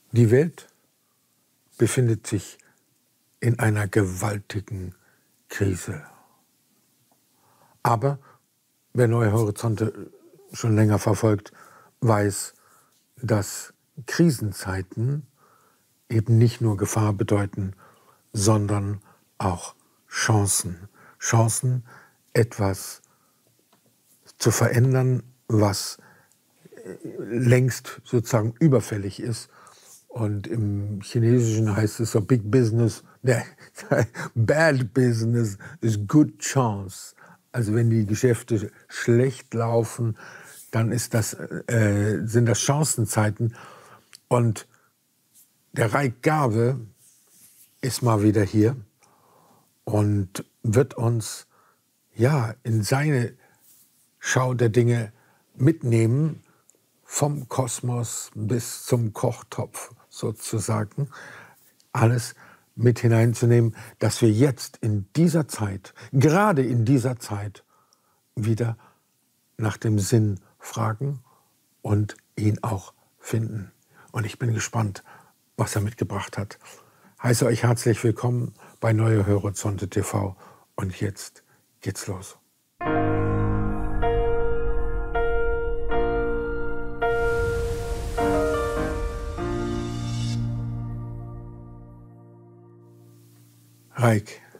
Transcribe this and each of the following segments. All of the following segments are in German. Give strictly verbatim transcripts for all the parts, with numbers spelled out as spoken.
Die Welt befindet sich in einer gewaltigen Krise. Aber wer Neue Horizonte schon länger verfolgt, weiß, dass Krisenzeiten eben nicht nur Gefahr bedeuten, sondern auch Chancen. Chancen, etwas zu verändern, was längst sozusagen überfällig ist. Und im Chinesischen heißt es so, Big Business, ne, Bad Business is good chance. Also wenn die Geschäfte schlecht laufen, dann ist das, äh, sind das Chancenzeiten. Und der Raik Garve ist mal wieder hier und wird uns ja in seine Schau der Dinge mitnehmen, vom Kosmos bis zum Kochtopf sozusagen, alles mit hineinzunehmen, dass wir jetzt in dieser Zeit, gerade in dieser Zeit, wieder nach dem Sinn fragen und ihn auch finden. Und ich bin gespannt, was er mitgebracht hat. Heiße euch herzlich willkommen bei Neue Horizonte T V. Und jetzt geht's los. Raik,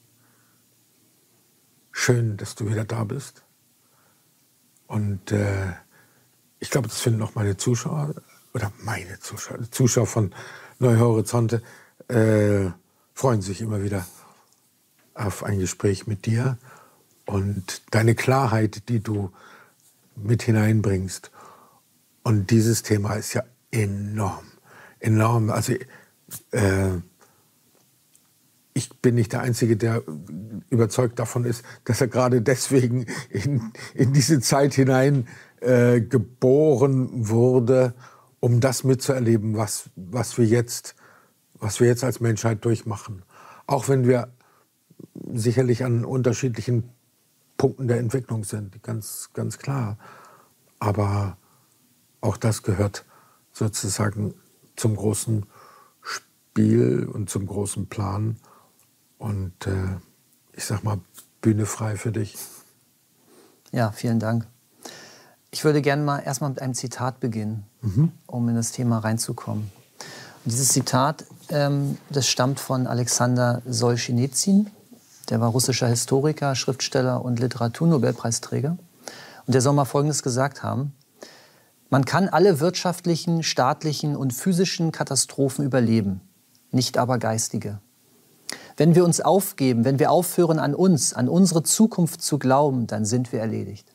schön, dass du wieder da bist. Und äh, ich glaube, das finden auch meine Zuschauer, oder meine Zuschauer, die Zuschauer von Neue Horizonte, äh, freuen sich immer wieder auf ein Gespräch mit dir und deine Klarheit, die du mit hineinbringst. Und dieses Thema ist ja enorm, enorm. Also äh, ich bin nicht der Einzige, der überzeugt davon ist, dass er gerade deswegen in, in diese Zeit hinein äh, geboren wurde, um das mitzuerleben, was, was, wir jetzt, was wir jetzt als Menschheit durchmachen. Auch wenn wir sicherlich an unterschiedlichen Punkten der Entwicklung sind, ganz, ganz klar. Aber auch das gehört sozusagen zum großen Spiel und zum großen Plan. Und äh, ich sag mal, Bühne frei für dich. Ja, vielen Dank. Ich würde gerne mal erstmal mit einem Zitat beginnen, mhm. um in das Thema reinzukommen. Und dieses Zitat, ähm, das stammt von Alexander Solschenizyn. Der war russischer Historiker, Schriftsteller und Literaturnobelpreisträger. Und der soll mal Folgendes gesagt haben: Man kann alle wirtschaftlichen, staatlichen und physischen Katastrophen überleben, nicht aber geistige. Wenn wir uns aufgeben, wenn wir aufhören, an uns, an unsere Zukunft zu glauben, dann sind wir erledigt.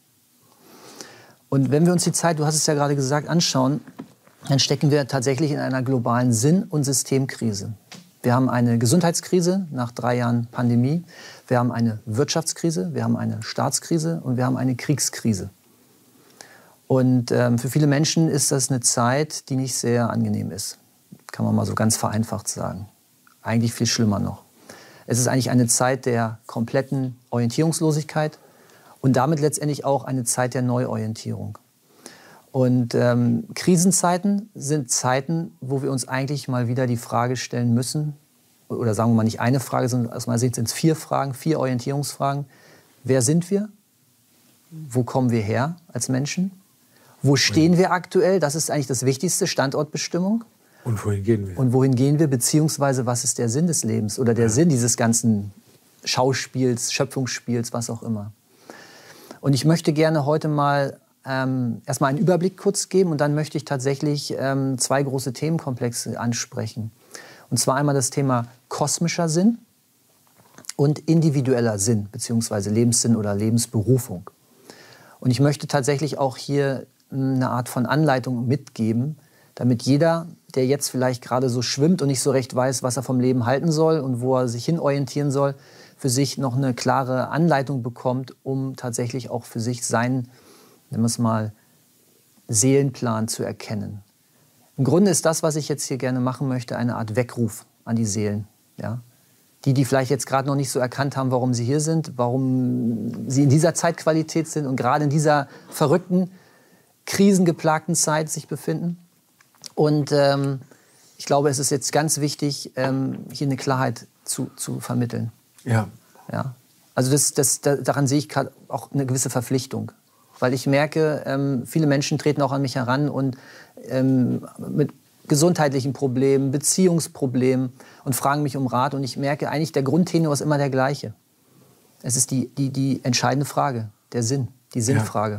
Und wenn wir uns die Zeit, du hast es ja gerade gesagt, anschauen, dann stecken wir tatsächlich in einer globalen Sinn- und Systemkrise. Wir haben eine Gesundheitskrise nach drei Jahren Pandemie, wir haben eine Wirtschaftskrise, wir haben eine Staatskrise und wir haben eine Kriegskrise. Und ähm, für viele Menschen ist das eine Zeit, die nicht sehr angenehm ist, kann man mal so ganz vereinfacht sagen. Eigentlich viel schlimmer noch. Es ist eigentlich eine Zeit der kompletten Orientierungslosigkeit und damit letztendlich auch eine Zeit der Neuorientierung. Und ähm, Krisenzeiten sind Zeiten, wo wir uns eigentlich mal wieder die Frage stellen müssen, oder sagen wir mal nicht eine Frage, sondern aus meiner Sicht sind es vier Fragen, vier Orientierungsfragen. Wer sind wir? Wo kommen wir her als Menschen? Wo stehen wir aktuell? Das ist eigentlich das Wichtigste, Standortbestimmung. Und wohin gehen wir? Und wohin gehen wir, beziehungsweise was ist der Sinn des Lebens oder der ja. Sinn dieses ganzen Schauspiels, Schöpfungsspiels, was auch immer. Und ich möchte gerne heute mal ähm, erstmal einen Überblick kurz geben und dann möchte ich tatsächlich ähm, zwei große Themenkomplexe ansprechen. Und zwar einmal das Thema kosmischer Sinn und individueller Sinn, beziehungsweise Lebenssinn oder Lebensberufung. Und ich möchte tatsächlich auch hier eine Art von Anleitung mitgeben, damit jeder, der jetzt vielleicht gerade so schwimmt und nicht so recht weiß, was er vom Leben halten soll und wo er sich hinorientieren soll, für sich noch eine klare Anleitung bekommt, um tatsächlich auch für sich seinen, nennen wir es mal, Seelenplan zu erkennen. Im Grunde ist das, was ich jetzt hier gerne machen möchte, eine Art Weckruf an die Seelen. Ja? Die, die vielleicht jetzt gerade noch nicht so erkannt haben, warum sie hier sind, warum sie in dieser Zeitqualität sind und gerade in dieser verrückten, krisengeplagten Zeit sich befinden. Und ähm, ich glaube, es ist jetzt ganz wichtig, ähm, hier eine Klarheit zu, zu vermitteln. Ja. Ja. Also das, das, da, daran sehe ich auch eine gewisse Verpflichtung. Weil ich merke, ähm, viele Menschen treten auch an mich heran und ähm, mit gesundheitlichen Problemen, Beziehungsproblemen und fragen mich um Rat. Und ich merke, eigentlich der Grundtenor ist immer der gleiche. Es ist die, die, die entscheidende Frage, der Sinn, die Sinnfrage. Ja.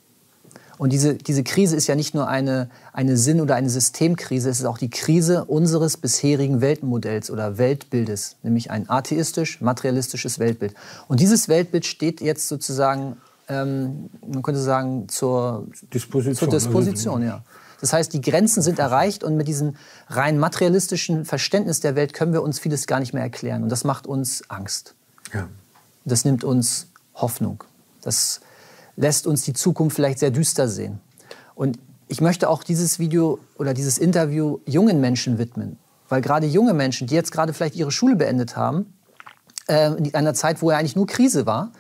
Und diese, diese Krise ist ja nicht nur eine, eine Sinn- oder eine Systemkrise, es ist auch die Krise unseres bisherigen Weltmodells oder Weltbildes, nämlich ein atheistisch-materialistisches Weltbild. Und dieses Weltbild steht jetzt sozusagen, ähm, man könnte sagen, zur Disposition. Zur Disposition, ja. Das heißt, die Grenzen sind erreicht und mit diesem rein materialistischen Verständnis der Welt können wir uns vieles gar nicht mehr erklären. Und das macht uns Angst. Ja. Das nimmt uns Hoffnung. Das lässt uns die Zukunft vielleicht sehr düster sehen. Und ich möchte auch dieses Video oder dieses Interview jungen Menschen widmen. Weil gerade junge Menschen, die jetzt gerade vielleicht ihre Schule beendet haben, äh, in einer Zeit, wo ja eigentlich nur Krise war,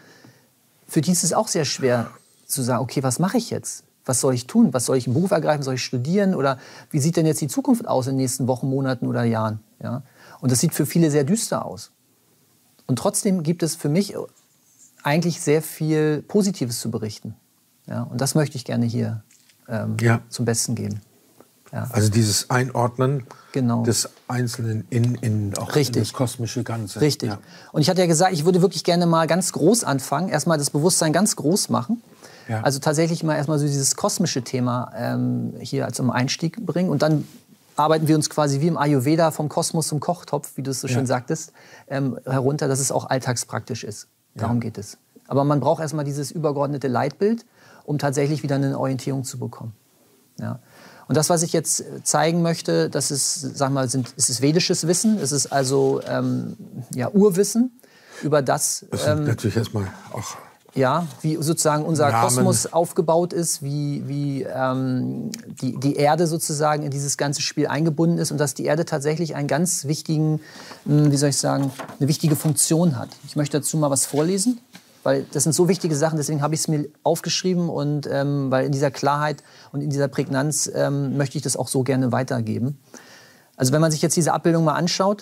für die ist es auch sehr schwer zu sagen, okay, was mache ich jetzt? Was soll ich tun? Was soll ich im Beruf ergreifen? Soll ich studieren? Oder wie sieht denn jetzt die Zukunft aus in den nächsten Wochen, Monaten oder Jahren? Ja? Und das sieht für viele sehr düster aus. Und trotzdem gibt es für mich eigentlich sehr viel Positives zu berichten. Ja, und das möchte ich gerne hier ähm, ja. zum Besten geben. Ja. Also dieses Einordnen genau. des Einzelnen in, in, auch in das kosmische Ganze. Richtig. Ja. Und ich hatte ja gesagt, ich würde wirklich gerne mal ganz groß anfangen, erstmal das Bewusstsein ganz groß machen. Ja. Also tatsächlich mal erstmal so dieses kosmische Thema ähm, hier als um Einstieg bringen. Und dann arbeiten wir uns quasi wie im Ayurveda vom Kosmos zum Kochtopf, wie du es so schön ja. sagtest, ähm, herunter, dass es auch alltagspraktisch ist. Darum ja. geht es. Aber man braucht erstmal dieses übergeordnete Leitbild, um tatsächlich wieder eine Orientierung zu bekommen. Ja. Und das, was ich jetzt zeigen möchte, das ist, sag mal, sind, ist es vedisches Wissen. Es ist also ähm, ja, Urwissen über das. Das ähm, natürlich erstmal auch. Ja, wie sozusagen unser Namen. Kosmos aufgebaut ist, wie, wie ähm, die, die Erde sozusagen in dieses ganze Spiel eingebunden ist und dass die Erde tatsächlich einen ganz wichtigen, wie soll ich sagen, eine wichtige Funktion hat. Ich möchte dazu mal was vorlesen, weil das sind so wichtige Sachen, deswegen habe ich es mir aufgeschrieben und ähm, weil in dieser Klarheit und in dieser Prägnanz ähm, möchte ich das auch so gerne weitergeben. Also wenn man sich jetzt diese Abbildung mal anschaut,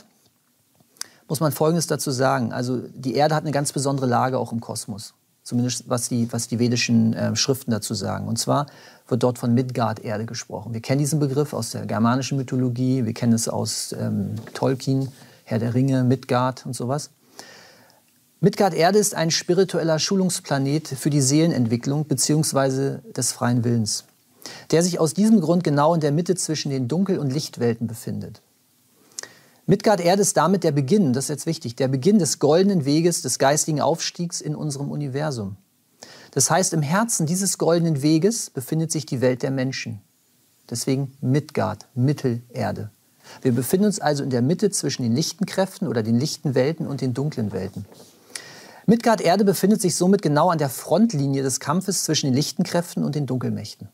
muss man Folgendes dazu sagen. Also die Erde hat eine ganz besondere Lage auch im Kosmos. Zumindest was die, was die vedischen äh, Schriften dazu sagen. Und zwar wird dort von Midgard-Erde gesprochen. Wir kennen diesen Begriff aus der germanischen Mythologie, wir kennen es aus ähm, Tolkien, Herr der Ringe, Midgard und sowas. Midgard-Erde ist ein spiritueller Schulungsplanet für die Seelenentwicklung bzw. des freien Willens, der sich aus diesem Grund genau in der Mitte zwischen den Dunkel- und Lichtwelten befindet. Midgard-Erde ist damit der Beginn, das ist jetzt wichtig, der Beginn des goldenen Weges des geistigen Aufstiegs in unserem Universum. Das heißt, im Herzen dieses goldenen Weges befindet sich die Welt der Menschen. Deswegen Midgard, Mittelerde. Wir befinden uns also in der Mitte zwischen den lichten Kräften oder den lichten Welten und den dunklen Welten. Midgard-Erde befindet sich somit genau an der Frontlinie des Kampfes zwischen den lichten Kräften und den Dunkelmächten.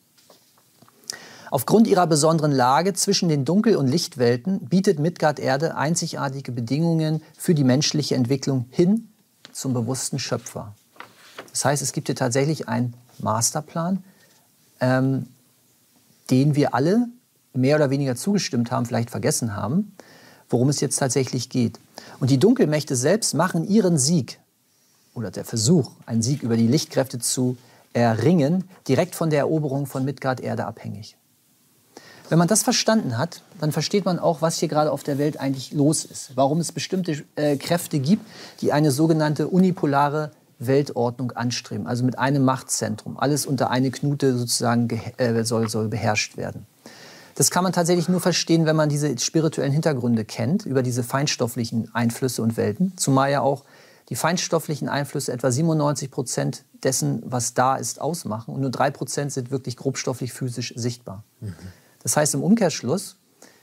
Aufgrund ihrer besonderen Lage zwischen den Dunkel- und Lichtwelten bietet Midgard-Erde einzigartige Bedingungen für die menschliche Entwicklung hin zum bewussten Schöpfer. Das heißt, es gibt hier tatsächlich einen Masterplan, ähm, den wir alle mehr oder weniger zugestimmt haben, vielleicht vergessen haben, worum es jetzt tatsächlich geht. Und die Dunkelmächte selbst machen ihren Sieg oder der Versuch, einen Sieg über die Lichtkräfte zu erringen, direkt von der Eroberung von Midgard-Erde abhängig. Wenn man das verstanden hat, dann versteht man auch, was hier gerade auf der Welt eigentlich los ist. Warum es bestimmte äh, Kräfte gibt, die eine sogenannte unipolare Weltordnung anstreben. Also mit einem Machtzentrum. Alles unter eine Knute sozusagen äh, soll, soll beherrscht werden. Das kann man tatsächlich nur verstehen, wenn man diese spirituellen Hintergründe kennt, über diese feinstofflichen Einflüsse und Welten. Zumal ja auch die feinstofflichen Einflüsse etwa siebenundneunzig Prozent dessen, was da ist, ausmachen. Und nur drei Prozent sind wirklich grobstofflich physisch sichtbar. Mhm. Das heißt im Umkehrschluss,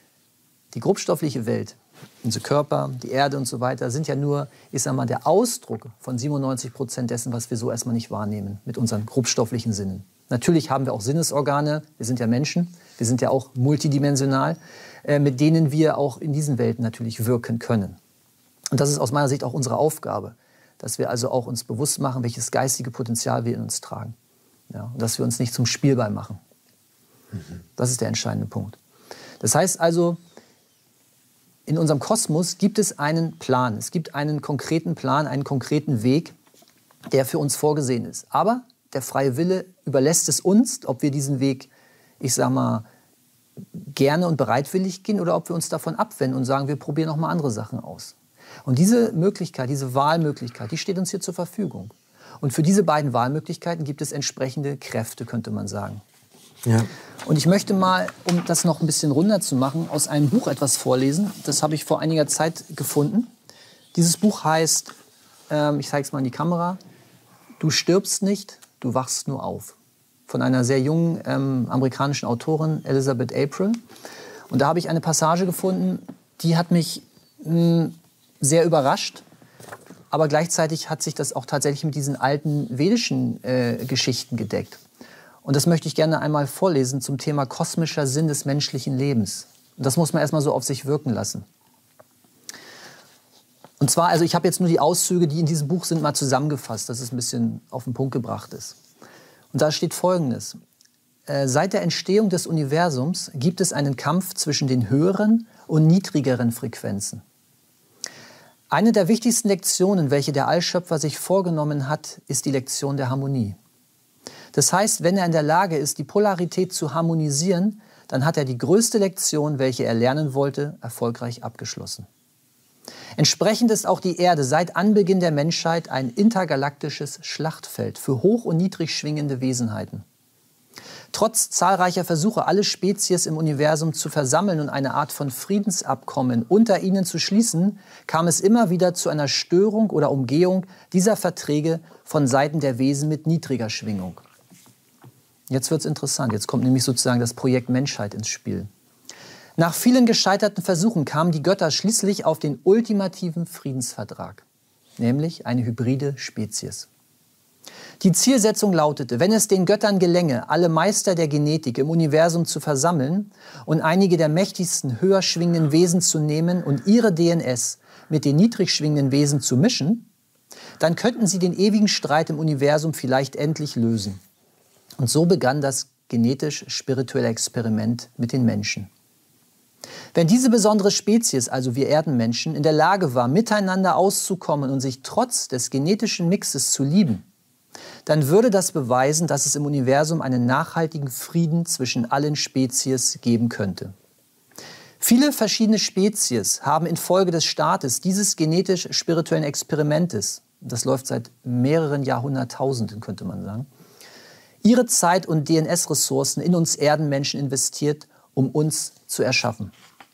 die grobstoffliche Welt, unser Körper, die Erde und so weiter, sind ja nur, ich sag mal, der Ausdruck von siebenundneunzig Prozent dessen, was wir so erstmal nicht wahrnehmen mit unseren grobstofflichen Sinnen. Natürlich haben wir auch Sinnesorgane, wir sind ja Menschen, wir sind ja auch multidimensional, äh, mit denen wir auch in diesen Welten natürlich wirken können. Und das ist aus meiner Sicht auch unsere Aufgabe, dass wir also auch uns bewusst machen, welches geistige Potenzial wir in uns tragen. Ja, und dass wir uns nicht zum Spielball machen. Das ist der entscheidende Punkt. Das heißt also, in unserem Kosmos gibt es einen Plan. Es gibt einen konkreten Plan, einen konkreten Weg, der für uns vorgesehen ist. Aber der freie Wille überlässt es uns, ob wir diesen Weg, ich sag mal, gerne und bereitwillig gehen oder ob wir uns davon abwenden und sagen, wir probieren noch mal andere Sachen aus. Und diese Möglichkeit, diese Wahlmöglichkeit, die steht uns hier zur Verfügung. Und für diese beiden Wahlmöglichkeiten gibt es entsprechende Kräfte, könnte man sagen. Ja. Und ich möchte mal, um das noch ein bisschen runder zu machen, aus einem Buch etwas vorlesen. Das habe ich vor einiger Zeit gefunden. Dieses Buch heißt, ähm, ich zeige es mal in die Kamera, Du stirbst nicht, du wachst nur auf. Von einer sehr jungen ähm, amerikanischen Autorin, Elizabeth April. Und da habe ich eine Passage gefunden, die hat mich mh, sehr überrascht. Aber gleichzeitig hat sich das auch tatsächlich mit diesen alten vedischen äh, Geschichten gedeckt. Und das möchte ich gerne einmal vorlesen zum Thema kosmischer Sinn des menschlichen Lebens. Und das muss man erstmal so auf sich wirken lassen. Und zwar, also ich habe jetzt nur die Auszüge, die in diesem Buch sind, mal zusammengefasst, dass es ein bisschen auf den Punkt gebracht ist. Und da steht Folgendes. Äh, seit der Entstehung des Universums gibt es einen Kampf zwischen den höheren und niedrigeren Frequenzen. Eine der wichtigsten Lektionen, welche der Allschöpfer sich vorgenommen hat, ist die Lektion der Harmonie. Das heißt, wenn er in der Lage ist, die Polarität zu harmonisieren, dann hat er die größte Lektion, welche er lernen wollte, erfolgreich abgeschlossen. Entsprechend ist auch die Erde seit Anbeginn der Menschheit ein intergalaktisches Schlachtfeld für hoch- und niedrig schwingende Wesenheiten. Trotz zahlreicher Versuche, alle Spezies im Universum zu versammeln und eine Art von Friedensabkommen unter ihnen zu schließen, kam es immer wieder zu einer Störung oder Umgehung dieser Verträge von Seiten der Wesen mit niedriger Schwingung. Jetzt wird es interessant. Jetzt kommt nämlich sozusagen das Projekt Menschheit ins Spiel. Nach vielen gescheiterten Versuchen kamen die Götter schließlich auf den ultimativen Friedensvertrag, nämlich eine hybride Spezies. Die Zielsetzung lautete, wenn es den Göttern gelänge, alle Meister der Genetik im Universum zu versammeln und einige der mächtigsten, höher schwingenden Wesen zu nehmen und ihre D N S mit den niedrig schwingenden Wesen zu mischen, dann könnten sie den ewigen Streit im Universum vielleicht endlich lösen. Und so begann das genetisch-spirituelle Experiment mit den Menschen. Wenn diese besondere Spezies, also wir Erdenmenschen, in der Lage war, miteinander auszukommen und sich trotz des genetischen Mixes zu lieben, dann würde das beweisen, dass es im Universum einen nachhaltigen Frieden zwischen allen Spezies geben könnte. Viele verschiedene Spezies haben infolge des Startes dieses genetisch-spirituellen Experimentes, das läuft seit mehreren Jahrhunderttausenden, könnte man sagen, ihre Zeit und D N S-Ressourcen in uns Erdenmenschen investiert, um uns zu erschaffen.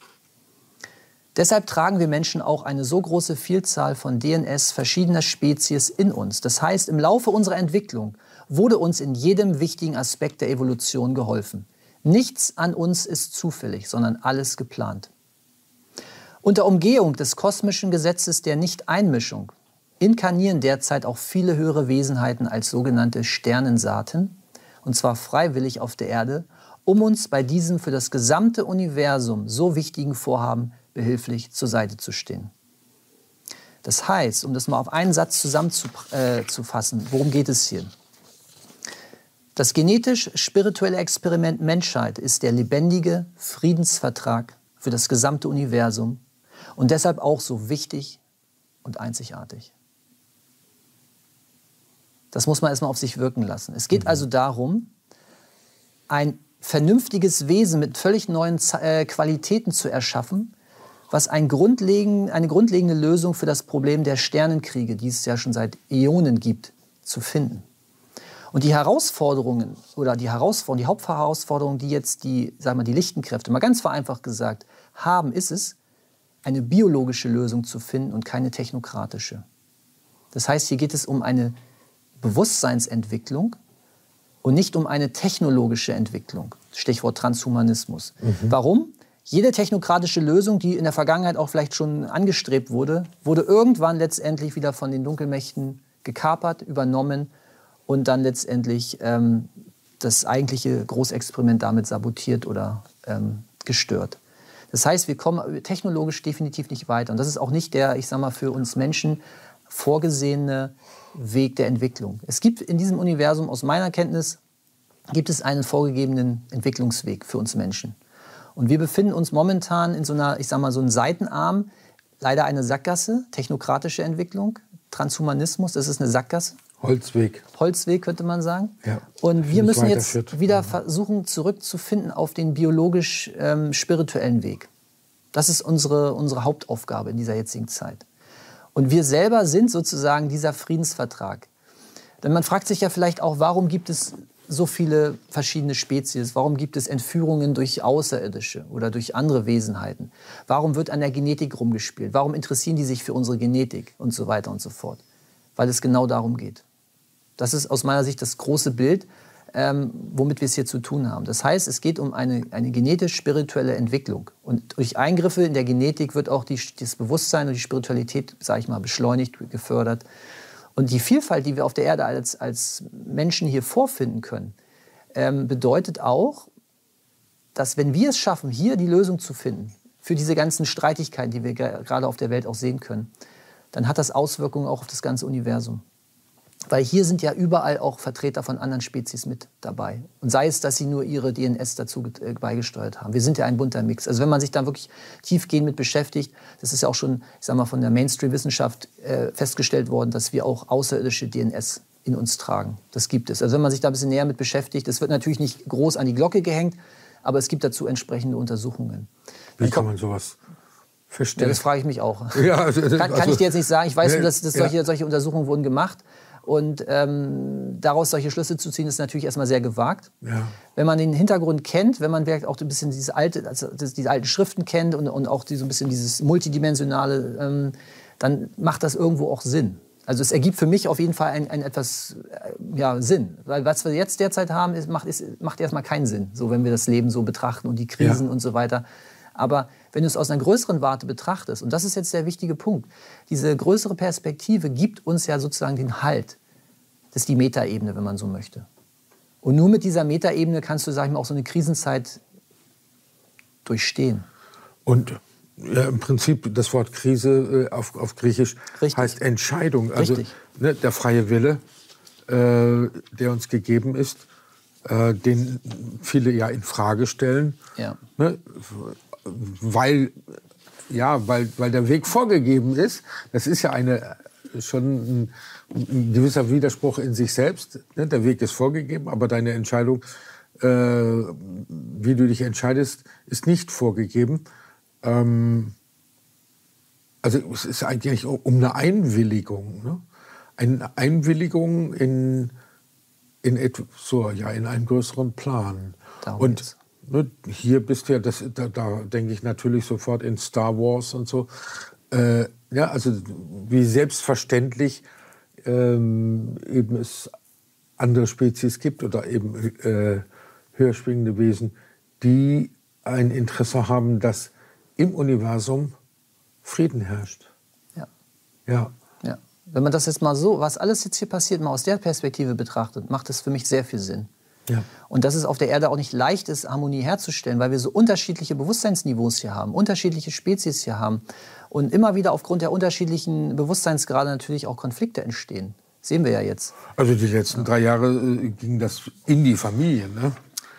Deshalb tragen wir Menschen auch eine so große Vielzahl von D N S verschiedener Spezies in uns. Das heißt, im Laufe unserer Entwicklung wurde uns in jedem wichtigen Aspekt der Evolution geholfen. Nichts an uns ist zufällig, sondern alles geplant. Unter Umgehung des kosmischen Gesetzes der Nicht-Einmischung inkarnieren derzeit auch viele höhere Wesenheiten als sogenannte Sternensaaten, und zwar freiwillig auf der Erde, um uns bei diesem für das gesamte Universum so wichtigen Vorhaben behilflich zur Seite zu stehen. Das heißt, um das mal auf einen Satz zusammenzufassen, äh, worum geht es hier? Das genetisch-spirituelle Experiment Menschheit ist der lebendige Friedensvertrag für das gesamte Universum und deshalb auch so wichtig und einzigartig. Das muss man erstmal auf sich wirken lassen. Es geht also darum, ein vernünftiges Wesen mit völlig neuen äh, Qualitäten zu erschaffen, was ein grundlegend, eine grundlegende Lösung für das Problem der Sternenkriege, die es ja schon seit Äonen gibt, zu finden. Und die Herausforderungen oder die Herausforderungen, die Hauptherausforderung, die jetzt die, sagen wir, die lichten Kräfte, mal ganz vereinfacht gesagt, haben, ist es, eine biologische Lösung zu finden und keine technokratische. Das heißt, hier geht es um eine Bewusstseinsentwicklung und nicht um eine technologische Entwicklung. Stichwort Transhumanismus. Mhm. Warum? Jede technokratische Lösung, die in der Vergangenheit auch vielleicht schon angestrebt wurde, wurde irgendwann letztendlich wieder von den Dunkelmächten gekapert, übernommen und dann letztendlich ähm, das eigentliche Großexperiment damit sabotiert oder ähm, gestört. Das heißt, wir kommen technologisch definitiv nicht weiter. Und das ist auch nicht der, ich sag mal, für uns Menschen vorgesehene Weg der Entwicklung. Es gibt in diesem Universum, aus meiner Kenntnis, gibt es einen vorgegebenen Entwicklungsweg für uns Menschen. Und wir befinden uns momentan in so einer, ich sag mal, so einem Seitenarm, leider eine Sackgasse, technokratische Entwicklung, Transhumanismus, das ist eine Sackgasse. Holzweg. Holzweg könnte man sagen. Ja, und wir müssen jetzt führt. wieder versuchen, zurückzufinden auf den biologisch-spirituellen ähm, Weg. Das ist unsere, unsere Hauptaufgabe in dieser jetzigen Zeit. Und wir selber sind sozusagen dieser Friedensvertrag. Denn man fragt sich ja vielleicht auch, warum gibt es so viele verschiedene Spezies? Warum gibt es Entführungen durch Außerirdische oder durch andere Wesenheiten? Warum wird an der Genetik rumgespielt? Warum interessieren die sich für unsere Genetik und so weiter und so fort? Weil es genau darum geht. Das ist aus meiner Sicht das große Bild, ähm, womit wir es hier zu tun haben. Das heißt, es geht um eine, eine genetisch-spirituelle Entwicklung. Und durch Eingriffe in der Genetik wird auch die, das Bewusstsein und die Spiritualität, sage ich mal, beschleunigt, gefördert. Und die Vielfalt, die wir auf der Erde als, als Menschen hier vorfinden können, ähm, bedeutet auch, dass wenn wir es schaffen, hier die Lösung zu finden, für diese ganzen Streitigkeiten, die wir gerade auf der Welt auch sehen können, dann hat das Auswirkungen auch auf das ganze Universum. Weil hier sind ja überall auch Vertreter von anderen Spezies mit dabei. Und sei es, dass sie nur ihre D N S dazu äh, beigesteuert haben. Wir sind ja ein bunter Mix. Also wenn man sich da wirklich tiefgehend mit beschäftigt, das ist ja auch schon, ich sag mal, von der Mainstream-Wissenschaft äh, festgestellt worden, dass wir auch außerirdische D N S in uns tragen. Das gibt es. Also wenn man sich da ein bisschen näher mit beschäftigt, das wird natürlich nicht groß an die Glocke gehängt, aber es gibt dazu entsprechende Untersuchungen. Wie kann man sowas verstehen? Ja, das frage ich mich auch. Ja, also, kann, kann also, ich dir jetzt nicht sagen. Ich weiß nee, nur, dass, dass solche, ja. solche Untersuchungen wurden gemacht. Und ähm, daraus solche Schlüsse zu ziehen, ist natürlich erstmal sehr gewagt. Ja. Wenn man den Hintergrund kennt, wenn man auch ein bisschen diese, alte, also diese alten Schriften kennt und, und auch die, so ein bisschen dieses Multidimensionale, ähm, dann macht das irgendwo auch Sinn. Also es ergibt für mich auf jeden Fall ein, ein etwas äh, ja, Sinn. Weil was wir jetzt derzeit haben, ist, macht, ist, macht erstmal keinen Sinn, so wenn wir das Leben so betrachten und die Krisen ja. und so weiter. Aber wenn du es aus einer größeren Warte betrachtest, und das ist jetzt der wichtige Punkt, diese größere Perspektive gibt uns ja sozusagen den Halt. Das ist die Metaebene, wenn man so möchte. Und nur mit dieser Metaebene kannst du, sag ich mal, auch so eine Krisenzeit durchstehen. Und ja, im Prinzip das Wort Krise äh, auf, auf Griechisch Richtig. heißt Entscheidung. Also ne, der freie Wille, äh, der uns gegeben ist, äh, den viele ja in Frage stellen. Ja. Ne, weil, ja, weil, weil der Weg vorgegeben ist. Das ist ja eine, schon ein, ein gewisser Widerspruch in sich selbst. Ne? Der Weg ist vorgegeben, aber deine Entscheidung, äh, wie du dich entscheidest, ist nicht vorgegeben. Ähm, also es ist eigentlich um eine Einwilligung. Ne? Eine Einwilligung in, in, etwa, so, ja, in einen größeren Plan. Darum Und geht's. Ne, hier bist du ja, das, da, da denke ich natürlich sofort in Star Wars und so. Äh, ja, also wie selbstverständlich ähm, eben es andere Spezies gibt oder eben äh, höher schwingende Wesen, die ein Interesse haben, dass im Universum Frieden herrscht. Ja. Ja. Ja. Wenn man das jetzt mal so, was alles jetzt hier passiert, mal aus der Perspektive betrachtet, macht das für mich sehr viel Sinn. Ja. Und dass es auf der Erde auch nicht leicht ist, Harmonie herzustellen, weil wir so unterschiedliche Bewusstseinsniveaus hier haben, unterschiedliche Spezies hier haben und immer wieder aufgrund der unterschiedlichen Bewusstseinsgrade natürlich auch Konflikte entstehen. Sehen wir ja jetzt. Also die letzten drei Jahre äh, ging das in die Familie, ne?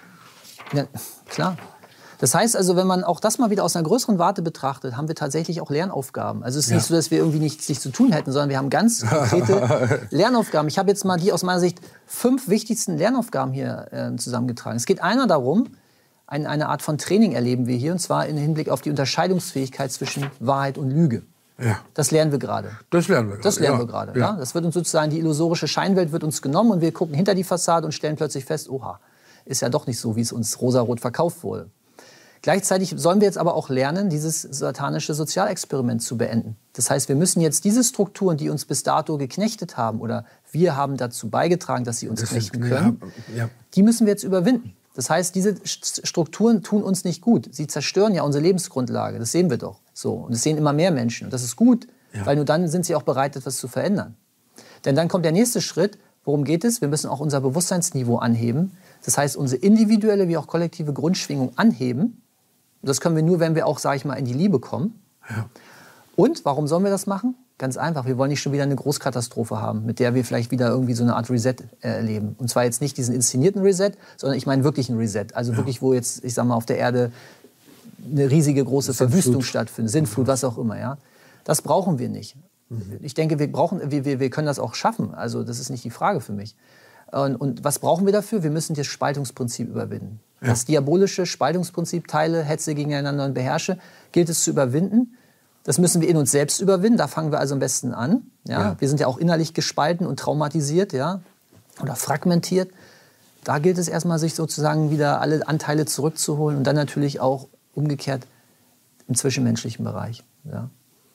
Ja, klar. Das heißt also, wenn man auch das mal wieder aus einer größeren Warte betrachtet, haben wir tatsächlich auch Lernaufgaben. Also es ist ja. nicht so, dass wir irgendwie nichts nicht zu tun hätten, sondern wir haben ganz konkrete Lernaufgaben. Ich habe jetzt mal die aus meiner Sicht fünf wichtigsten Lernaufgaben hier äh, zusammengetragen. Es geht einer darum, ein, eine Art von Training erleben wir hier, und zwar im Hinblick auf die Unterscheidungsfähigkeit zwischen Wahrheit und Lüge. Ja. Das lernen wir gerade. Das lernen wir gerade. Das lernen ja. wir gerade. Ja. Ja. Das wird uns sozusagen, die illusorische Scheinwelt wird uns genommen und wir gucken hinter die Fassade und stellen plötzlich fest, oha, ist ja doch nicht so, wie es uns rosarot verkauft wurde. Gleichzeitig sollen wir jetzt aber auch lernen, dieses satanische Sozialexperiment zu beenden. Das heißt, wir müssen jetzt diese Strukturen, die uns bis dato geknechtet haben, oder wir haben dazu beigetragen, dass sie uns Das knechten ist, können, ja, ja. die müssen wir jetzt überwinden. Das heißt, diese Strukturen tun uns nicht gut. Sie zerstören ja unsere Lebensgrundlage. Das sehen wir doch. So. Und das sehen immer mehr Menschen. Und das ist gut, ja. weil nur dann sind sie auch bereit, etwas zu verändern. Denn dann kommt der nächste Schritt. Worum geht es? Wir müssen auch unser Bewusstseinsniveau anheben. Das heißt, unsere individuelle wie auch kollektive Grundschwingung anheben. Das können wir nur, wenn wir auch, sage ich mal, in die Liebe kommen. Ja. Und warum sollen wir das machen? Ganz einfach, wir wollen nicht schon wieder eine Großkatastrophe haben, mit der wir vielleicht wieder irgendwie so eine Art Reset äh, erleben. Und zwar jetzt nicht diesen inszenierten Reset, sondern ich meine wirklich ein Reset. Also ja. wirklich, wo jetzt, ich sag mal, auf der Erde eine riesige große Sintflut. Verwüstung stattfindet, Sintflut, was auch immer. Ja? Das brauchen wir nicht. Mhm. Ich denke, wir, brauchen, wir, wir, wir können das auch schaffen. Also das ist nicht die Frage für mich. Und, und was brauchen wir dafür? Wir müssen das Spaltungsprinzip überwinden. Ja. Das diabolische Spaltungsprinzip, Teile, Hetze gegeneinander und Beherrsche, gilt es zu überwinden. Das müssen wir in uns selbst überwinden. Da fangen wir also am besten an. Ja? Ja. Wir sind ja auch innerlich gespalten und traumatisiert, ja? Oder fragmentiert. Da gilt es erstmal, sich sozusagen wieder alle Anteile zurückzuholen und dann natürlich auch umgekehrt im zwischenmenschlichen Bereich. Ja?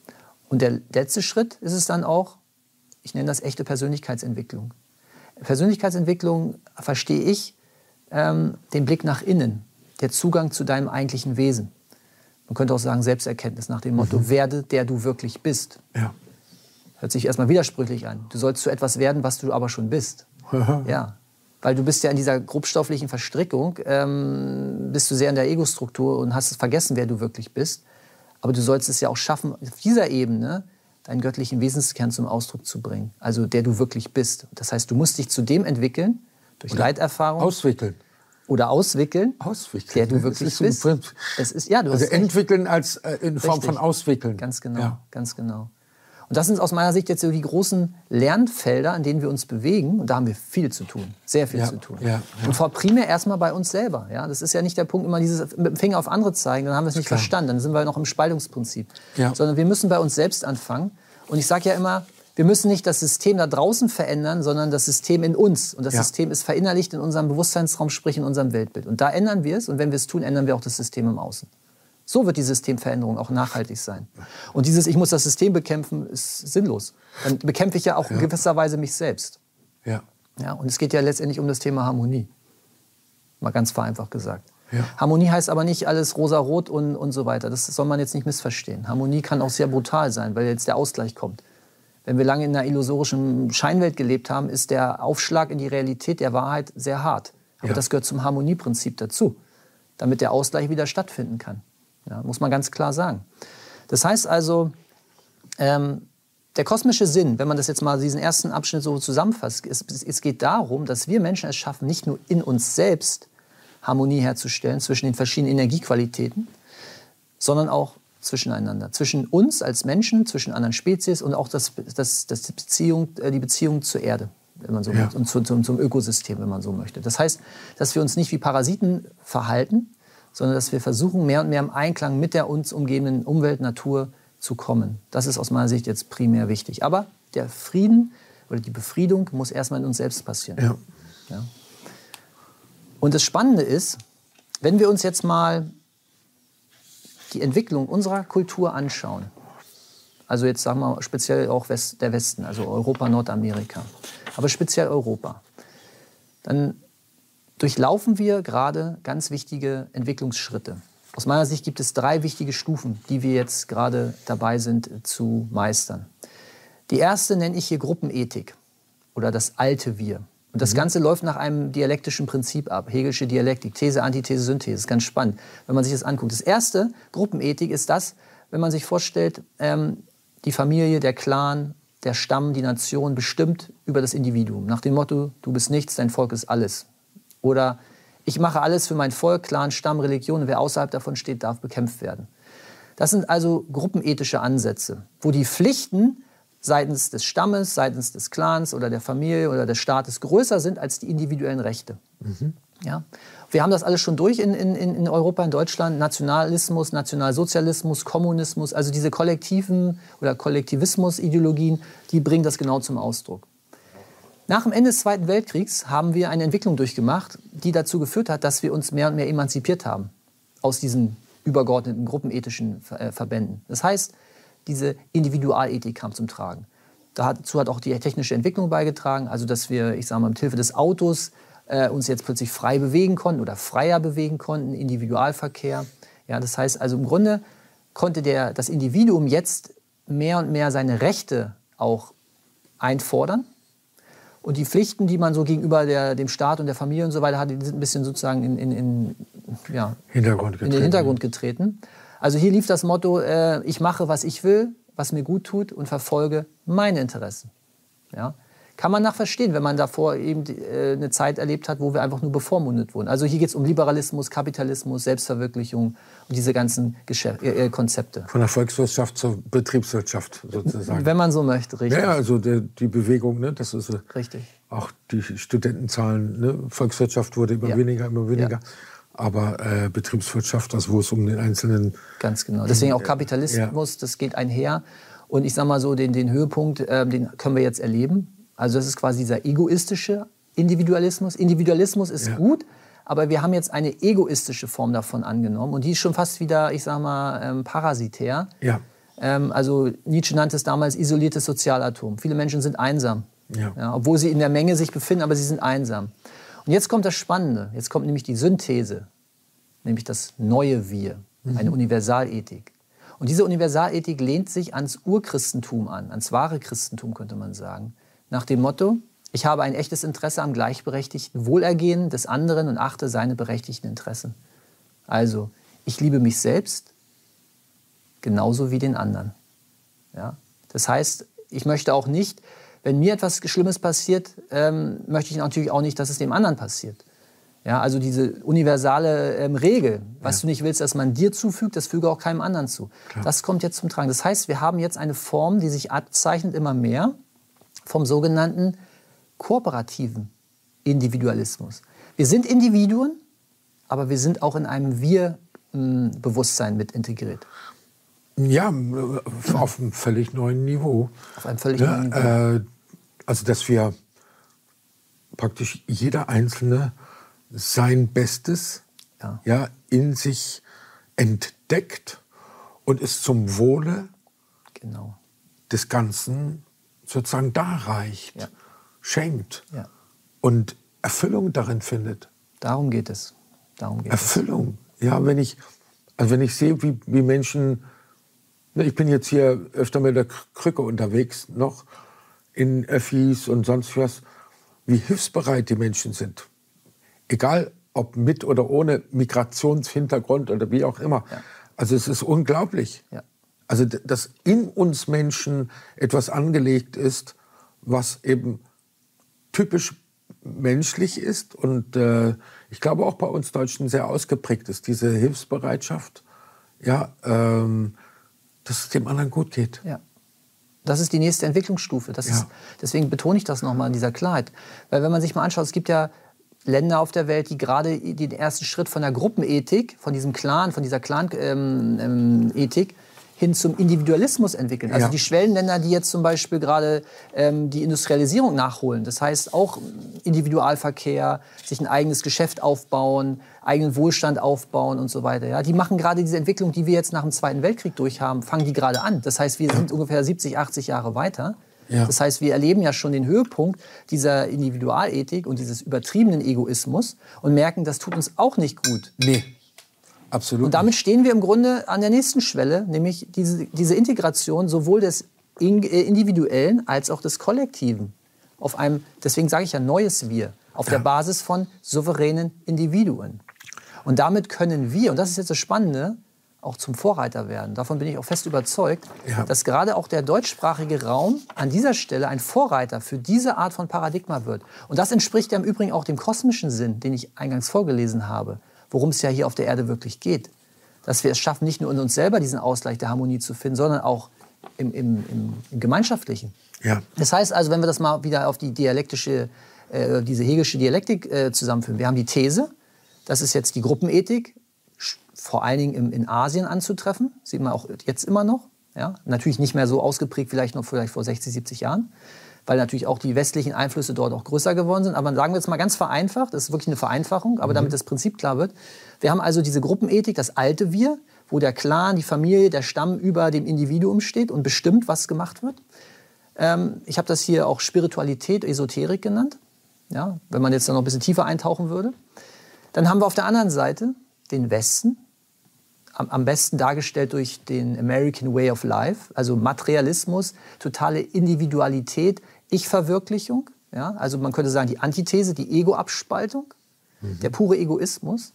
Und der letzte Schritt ist es dann auch, ich nenne das echte Persönlichkeitsentwicklung. Persönlichkeitsentwicklung verstehe ich ähm, den Blick nach innen, der Zugang zu deinem eigentlichen Wesen. Man könnte auch sagen Selbsterkenntnis nach dem Motto, mhm. werde, der du wirklich bist. Ja. Hört sich erstmal widersprüchlich an. Du sollst zu etwas werden, was du aber schon bist. Ja. Weil du bist ja in dieser grobstofflichen Verstrickung, ähm, bist du sehr in der Ego-Struktur und hast vergessen, wer du wirklich bist. Aber du sollst es ja auch schaffen, auf dieser Ebene deinen göttlichen Wesenskern zum Ausdruck zu bringen. Also der du wirklich bist. Das heißt, du musst dich zu dem entwickeln, durch Oder Leiterfahrung. Auswickeln. Oder auswickeln, auswickeln, der du wirklich so bist. Es ist, ja, du also hast entwickeln als äh, in Form Richtig. von auswickeln. Ganz genau, ja. ganz genau. Und das sind aus meiner Sicht jetzt so die großen Lernfelder, an denen wir uns bewegen. Und da haben wir viel zu tun, sehr viel ja, zu tun. Ja, ja. Und zwar primär erstmal bei uns selber. Ja? Das ist ja nicht der Punkt, immer dieses mit dem Finger auf andere zeigen, dann haben wir es nicht Klar. verstanden, dann sind wir noch im Spaltungsprinzip. Ja. Sondern wir müssen bei uns selbst anfangen. Und ich sage ja immer, wir müssen nicht das System da draußen verändern, sondern das System in uns. Und das ja. System ist verinnerlicht in unserem Bewusstseinsraum, sprich in unserem Weltbild. Und da ändern wir es. Und wenn wir es tun, ändern wir auch das System im Außen. So wird die Systemveränderung auch nachhaltig sein. Und dieses, ich muss das System bekämpfen, ist sinnlos. Dann bekämpfe ich ja auch ja. in gewisser Weise mich selbst. Ja. Ja, und es geht ja letztendlich um das Thema Harmonie. Mal ganz vereinfacht gesagt. Ja. Harmonie heißt aber nicht alles rosa-rot und, und so weiter. Das soll man jetzt nicht missverstehen. Harmonie kann auch sehr brutal sein, weil jetzt der Ausgleich kommt. Wenn wir lange in einer illusorischen Scheinwelt gelebt haben, ist der Aufschlag in die Realität der Wahrheit sehr hart. Aber ja. das gehört zum Harmonieprinzip dazu, damit der Ausgleich wieder stattfinden kann. Ja, muss man ganz klar sagen. Das heißt also, ähm, der kosmische Sinn, wenn man das jetzt mal diesen ersten Abschnitt so zusammenfasst, es, es geht darum, dass wir Menschen es schaffen, nicht nur in uns selbst Harmonie herzustellen zwischen den verschiedenen Energiequalitäten, sondern auch zwischeneinander. Zwischen uns als Menschen, zwischen anderen Spezies und auch das, das, das Beziehung, die Beziehung zur Erde, wenn man so ja. möchte, und zu, zum, zum Ökosystem, wenn man so möchte. Das heißt, dass wir uns nicht wie Parasiten verhalten, sondern dass wir versuchen, mehr und mehr im Einklang mit der uns umgebenden Umwelt, Natur zu kommen. Das ist aus meiner Sicht jetzt primär wichtig. Aber der Frieden oder die Befriedung muss erstmal in uns selbst passieren. Ja. Ja. Und das Spannende ist, wenn wir uns jetzt mal die Entwicklung unserer Kultur anschauen, also jetzt sagen wir speziell auch West, der Westen, also Europa, Nordamerika, aber speziell Europa, dann durchlaufen wir gerade ganz wichtige Entwicklungsschritte. Aus meiner Sicht gibt es drei wichtige Stufen, die wir jetzt gerade dabei sind zu meistern. Die erste nenne ich hier Gruppenethik oder das alte Wir. Und das mhm. Ganze läuft nach einem dialektischen Prinzip ab, Hegelsche Dialektik, These, Antithese, Synthese. Das ist ganz spannend, wenn man sich das anguckt. Das erste, Gruppenethik, ist das, wenn man sich vorstellt, ähm, die Familie, der Clan, der Stamm, die Nation bestimmt über das Individuum. Nach dem Motto, du bist nichts, dein Volk ist alles. Oder ich mache alles für mein Volk, Clan, Stamm, Religion, und wer außerhalb davon steht, darf bekämpft werden. Das sind also gruppenethische Ansätze, wo die Pflichten seitens des Stammes, seitens des Clans oder der Familie oder des Staates größer sind als die individuellen Rechte. Mhm. Ja? Wir haben das alles schon durch in, in, in Europa, in Deutschland. Nationalismus, Nationalsozialismus, Kommunismus, also diese kollektiven oder Kollektivismus-Ideologien, die bringen das genau zum Ausdruck. Nach dem Ende des Zweiten Weltkriegs haben wir eine Entwicklung durchgemacht, die dazu geführt hat, dass wir uns mehr und mehr emanzipiert haben aus diesen übergeordneten gruppenethischen Verbänden. Das heißt, diese Individualethik kam zum Tragen. Dazu hat auch die technische Entwicklung beigetragen, also dass wir, ich sage mal, mit Hilfe des Autos äh, uns jetzt plötzlich frei bewegen konnten oder freier bewegen konnten, Individualverkehr. Ja, das heißt also im Grunde konnte der, das Individuum jetzt mehr und mehr seine Rechte auch einfordern. Und die Pflichten, die man so gegenüber der, dem Staat und der Familie und so weiter hatte, die sind ein bisschen sozusagen in, in, in, ja, Hintergrund in den Hintergrund getreten. Also hier lief das Motto, äh, ich mache, was ich will, was mir gut tut und verfolge meine Interessen. Ja? Kann man nachverstehen, wenn man davor eben äh, eine Zeit erlebt hat, wo wir einfach nur bevormundet wurden. Also hier geht es um Liberalismus, Kapitalismus, Selbstverwirklichung und diese ganzen Geschäft äh, Konzepte. Von der Volkswirtschaft zur Betriebswirtschaft sozusagen. Wenn man so möchte, richtig. Ja, also die, die Bewegung, ne, das ist richtig. Auch die Studentenzahlen, ne, Volkswirtschaft wurde immer ja. weniger, immer weniger. Ja. Aber äh, Betriebswirtschaft, also wo es um den einzelnen... Ganz genau. Deswegen auch Kapitalismus, ja. das geht einher. Und ich sage mal so, den, den Höhepunkt, äh, den können wir jetzt erleben. Also das ist quasi dieser egoistische Individualismus. Individualismus ist ja. gut, aber wir haben jetzt eine egoistische Form davon angenommen. Und die ist schon fast wieder, ich sage mal, ähm, parasitär. Ja. Ähm, also Nietzsche nannte es damals isoliertes Sozialatom. Viele Menschen sind einsam, ja. Ja, obwohl sie in der Menge sich befinden, aber sie sind einsam. Und jetzt kommt das Spannende. Jetzt kommt nämlich die Synthese, nämlich das neue Wir, mhm. eine Universalethik. Und diese Universalethik lehnt sich ans Urchristentum an, ans wahre Christentum, könnte man sagen. Nach dem Motto, ich habe ein echtes Interesse am gleichberechtigten Wohlergehen des anderen und achte seine berechtigten Interessen. Also, ich liebe mich selbst genauso wie den anderen. Ja? Das heißt, ich möchte auch nicht, wenn mir etwas Schlimmes passiert, ähm, möchte ich natürlich auch nicht, dass es dem anderen passiert. Ja, also diese universale ähm, Regel, was ja. du nicht willst, dass man dir zufügt, das füge auch keinem anderen zu. Klar. Das kommt jetzt zum Tragen. Das heißt, wir haben jetzt eine Form, die sich abzeichnet immer mehr vom sogenannten kooperativen Individualismus. Wir sind Individuen, aber wir sind auch in einem Wir-Bewusstsein mit integriert. Ja, auf einem völlig neuen Niveau. Auf einem völlig ja, neuen Niveau. Äh, also, dass wir praktisch jeder Einzelne sein Bestes ja. Ja, in sich entdeckt und es zum Wohle genau. des Ganzen sozusagen darreicht, ja. schenkt ja. und Erfüllung darin findet. Darum geht es. Darum geht Erfüllung. Es. Ja, wenn ich, also wenn ich sehe, wie, wie Menschen, ich bin jetzt hier öfter mit der Krücke unterwegs, noch in Öffis und sonst was, wie hilfsbereit die Menschen sind. Egal, ob mit oder ohne Migrationshintergrund oder wie auch immer. Ja. Also es ist unglaublich. Ja. Also dass in uns Menschen etwas angelegt ist, was eben typisch menschlich ist und äh, ich glaube auch bei uns Deutschen sehr ausgeprägt ist, diese Hilfsbereitschaft, ja, ähm, dass es dem anderen gut geht. Ja. Das ist die nächste Entwicklungsstufe. Das ja. ist, deswegen betone ich das nochmal in dieser Klarheit. Weil wenn man sich mal anschaut, es gibt ja Länder auf der Welt, die gerade den ersten Schritt von der Gruppenethik, von diesem Clan, von dieser Clan-Ethik ähm, ähm, hin zum Individualismus entwickeln. Also ja. die Schwellenländer, die jetzt zum Beispiel gerade ähm, die Industrialisierung nachholen. Das heißt auch Individualverkehr, sich ein eigenes Geschäft aufbauen, eigenen Wohlstand aufbauen und so weiter. Ja, die machen gerade diese Entwicklung, die wir jetzt nach dem Zweiten Weltkrieg durchhaben, fangen die gerade an. Das heißt, wir ja. sind ungefähr siebzig, achtzig Jahre weiter. Ja. Das heißt, wir erleben ja schon den Höhepunkt dieser Individualethik und dieses übertriebenen Egoismus und merken, das tut uns auch nicht gut. Nee, absolut. Und damit stehen wir im Grunde an der nächsten Schwelle, nämlich diese, diese Integration sowohl des Individuellen als auch des Kollektiven. Auf einem, deswegen sage ich ja neues Wir, auf ja. der Basis von souveränen Individuen. Und damit können wir, und das ist jetzt das Spannende, auch zum Vorreiter werden. Davon bin ich auch fest überzeugt, ja. dass gerade auch der deutschsprachige Raum an dieser Stelle ein Vorreiter für diese Art von Paradigma wird. Und das entspricht ja im Übrigen auch dem kosmischen Sinn, den ich eingangs vorgelesen habe, worum es ja hier auf der Erde wirklich geht. Dass wir es schaffen, nicht nur in uns selber diesen Ausgleich der Harmonie zu finden, sondern auch im, im, im, im Gemeinschaftlichen. Ja. Das heißt also, wenn wir das mal wieder auf die dialektische, äh, diese Hegelische Dialektik äh, zusammenführen, wir haben die These, das ist jetzt die Gruppenethik, vor allen Dingen in, in Asien anzutreffen, sieht man auch jetzt immer noch. Ja? Natürlich nicht mehr so ausgeprägt, vielleicht noch vielleicht vor sechzig, siebzig Jahren, weil natürlich auch die westlichen Einflüsse dort auch größer geworden sind. Aber sagen wir jetzt mal ganz vereinfacht, das ist wirklich eine Vereinfachung, aber mhm. damit das Prinzip klar wird. Wir haben also diese Gruppenethik, das alte Wir, wo der Clan, die Familie, der Stamm über dem Individuum steht und bestimmt, was gemacht wird. Ähm, ich habe das hier auch Spiritualität, Esoterik genannt, ja? Wenn man jetzt noch ein bisschen tiefer eintauchen würde. Dann haben wir auf der anderen Seite den Westen, am besten dargestellt durch den American Way of Life, also Materialismus, totale Individualität, Ich-Verwirklichung. Ja? Also man könnte sagen, die Antithese, die Ego-Abspaltung, mhm. der pure Egoismus.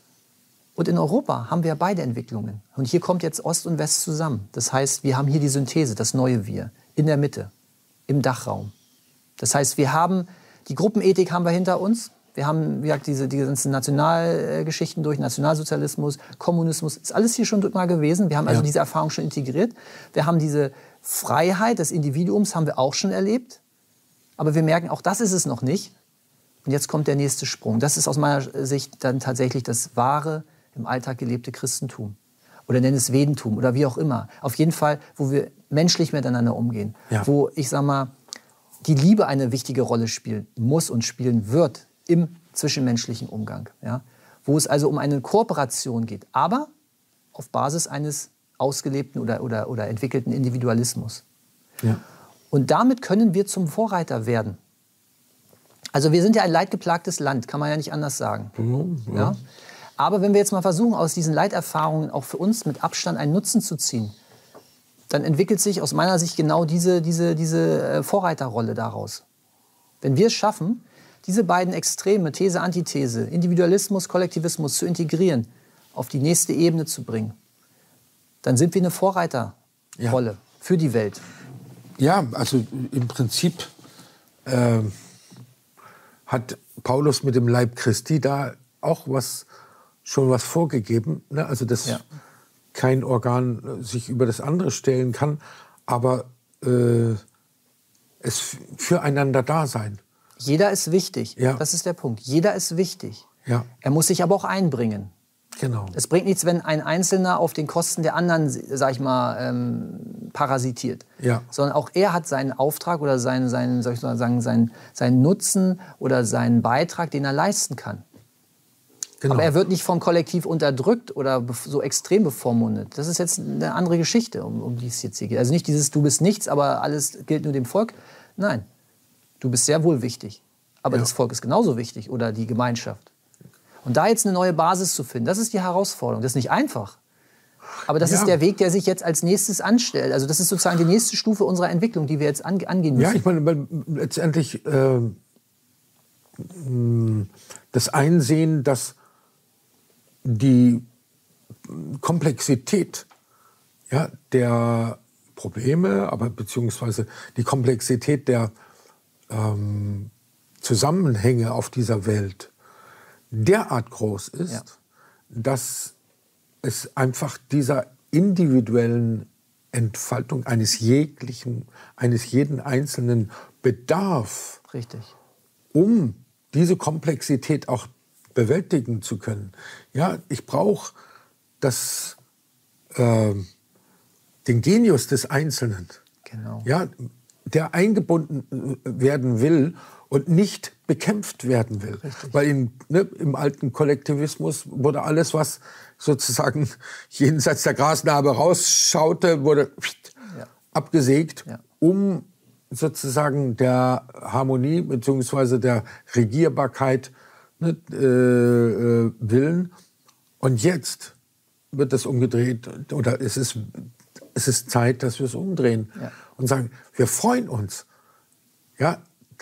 Und in Europa haben wir beide Entwicklungen. Und hier kommt jetzt Ost und West zusammen. Das heißt, wir haben hier die Synthese, das neue Wir, in der Mitte, im Dachraum. Das heißt, wir haben, die Gruppenethik haben wir hinter uns. Wir haben, wie gesagt, diese, die ganzen Nationalgeschichten durch, Nationalsozialismus, Kommunismus, ist alles hier schon mal gewesen. Wir haben also ja. diese Erfahrung schon integriert. Wir haben diese Freiheit des Individuums, haben wir auch schon erlebt. Aber wir merken, auch das ist es noch nicht. Und jetzt kommt der nächste Sprung. Das ist aus meiner Sicht dann tatsächlich das wahre, im Alltag gelebte Christentum. Oder nenn es Vedentum oder wie auch immer. Auf jeden Fall, wo wir menschlich miteinander umgehen. Ja. Wo, ich sag mal, die Liebe eine wichtige Rolle spielen muss und spielen wird im zwischenmenschlichen Umgang. Ja? Wo es also um eine Kooperation geht, aber auf Basis eines ausgelebten oder, oder, oder entwickelten Individualismus. Ja. Und damit können wir zum Vorreiter werden. Also wir sind ja ein leidgeplagtes Land, kann man ja nicht anders sagen. Mhm, ja. Ja? Aber wenn wir jetzt mal versuchen, aus diesen Leiterfahrungen auch für uns mit Abstand einen Nutzen zu ziehen, dann entwickelt sich aus meiner Sicht genau diese, diese, diese Vorreiterrolle daraus. Wenn wir es schaffen, diese beiden Extreme, These, Antithese, Individualismus, Kollektivismus zu integrieren, auf die nächste Ebene zu bringen, dann sind wir eine Vorreiterrolle ja. für die Welt. Ja, also im Prinzip äh, hat Paulus mit dem Leib Christi da auch was, schon was vorgegeben. Ne? Also dass ja. kein Organ sich über das andere stellen kann, aber äh, es füreinander da sein. Jeder ist wichtig, ja. das ist der Punkt. Jeder ist wichtig. Ja. Er muss sich aber auch einbringen. Genau. Es bringt nichts, wenn ein Einzelner auf den Kosten der anderen, sag ich mal, ähm, parasitiert. Ja. Sondern auch er hat seinen Auftrag oder seinen, seinen, soll ich mal sagen, seinen, seinen Nutzen oder seinen Beitrag, den er leisten kann. Genau. Aber er wird nicht vom Kollektiv unterdrückt oder so extrem bevormundet. Das ist jetzt eine andere Geschichte, um, um die es jetzt hier geht. Also nicht dieses, du bist nichts, aber alles gilt nur dem Volk. Nein, du bist sehr wohl wichtig. Aber ja. das Volk ist genauso wichtig oder die Gemeinschaft. Und da jetzt eine neue Basis zu finden, das ist die Herausforderung. Das ist nicht einfach. Aber das ja. ist der Weg, der sich jetzt als nächstes anstellt. Also das ist sozusagen die nächste Stufe unserer Entwicklung, die wir jetzt angehen müssen. Ja, ich meine, letztendlich äh, das Einsehen, dass die Komplexität ja, der Probleme, aber beziehungsweise die Komplexität der ähm, Zusammenhänge auf dieser Welt derart groß ist, ja. dass es einfach dieser individuellen Entfaltung eines jeglichen, eines jeden Einzelnen bedarf, Richtig. um diese Komplexität auch bewältigen zu können. Ja, ich brauche das, äh, den Genius des Einzelnen, genau. ja, der eingebunden werden will und nicht bekämpft werden will. Richtig. Weil in, ne, im alten Kollektivismus wurde alles, was sozusagen jenseits der Grasnarbe rausschaute, wurde ja. abgesägt, ja. um sozusagen der Harmonie bzw. der Regierbarkeit ne, äh, äh, willen. Und jetzt wird das umgedreht, oder es ist, es ist Zeit, dass wir es umdrehen ja. und sagen, wir freuen uns. Ja,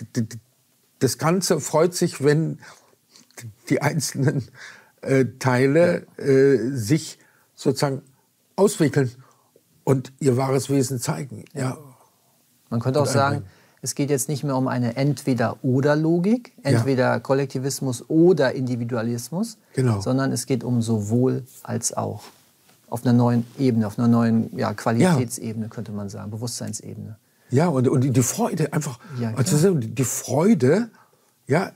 das Ganze freut sich, wenn die einzelnen äh, Teile äh, sich sozusagen auswickeln und ihr wahres Wesen zeigen. Ja. Man könnte auch sagen, es geht jetzt nicht mehr um eine Entweder-Oder-Logik, entweder ja. Kollektivismus oder Individualismus, genau. sondern es geht um sowohl als auch. Auf einer neuen Ebene, auf einer neuen ja, Qualitätsebene, könnte man sagen, Bewusstseinsebene. Ja, und, und die Freude, einfach, ja, also die Freude, ja,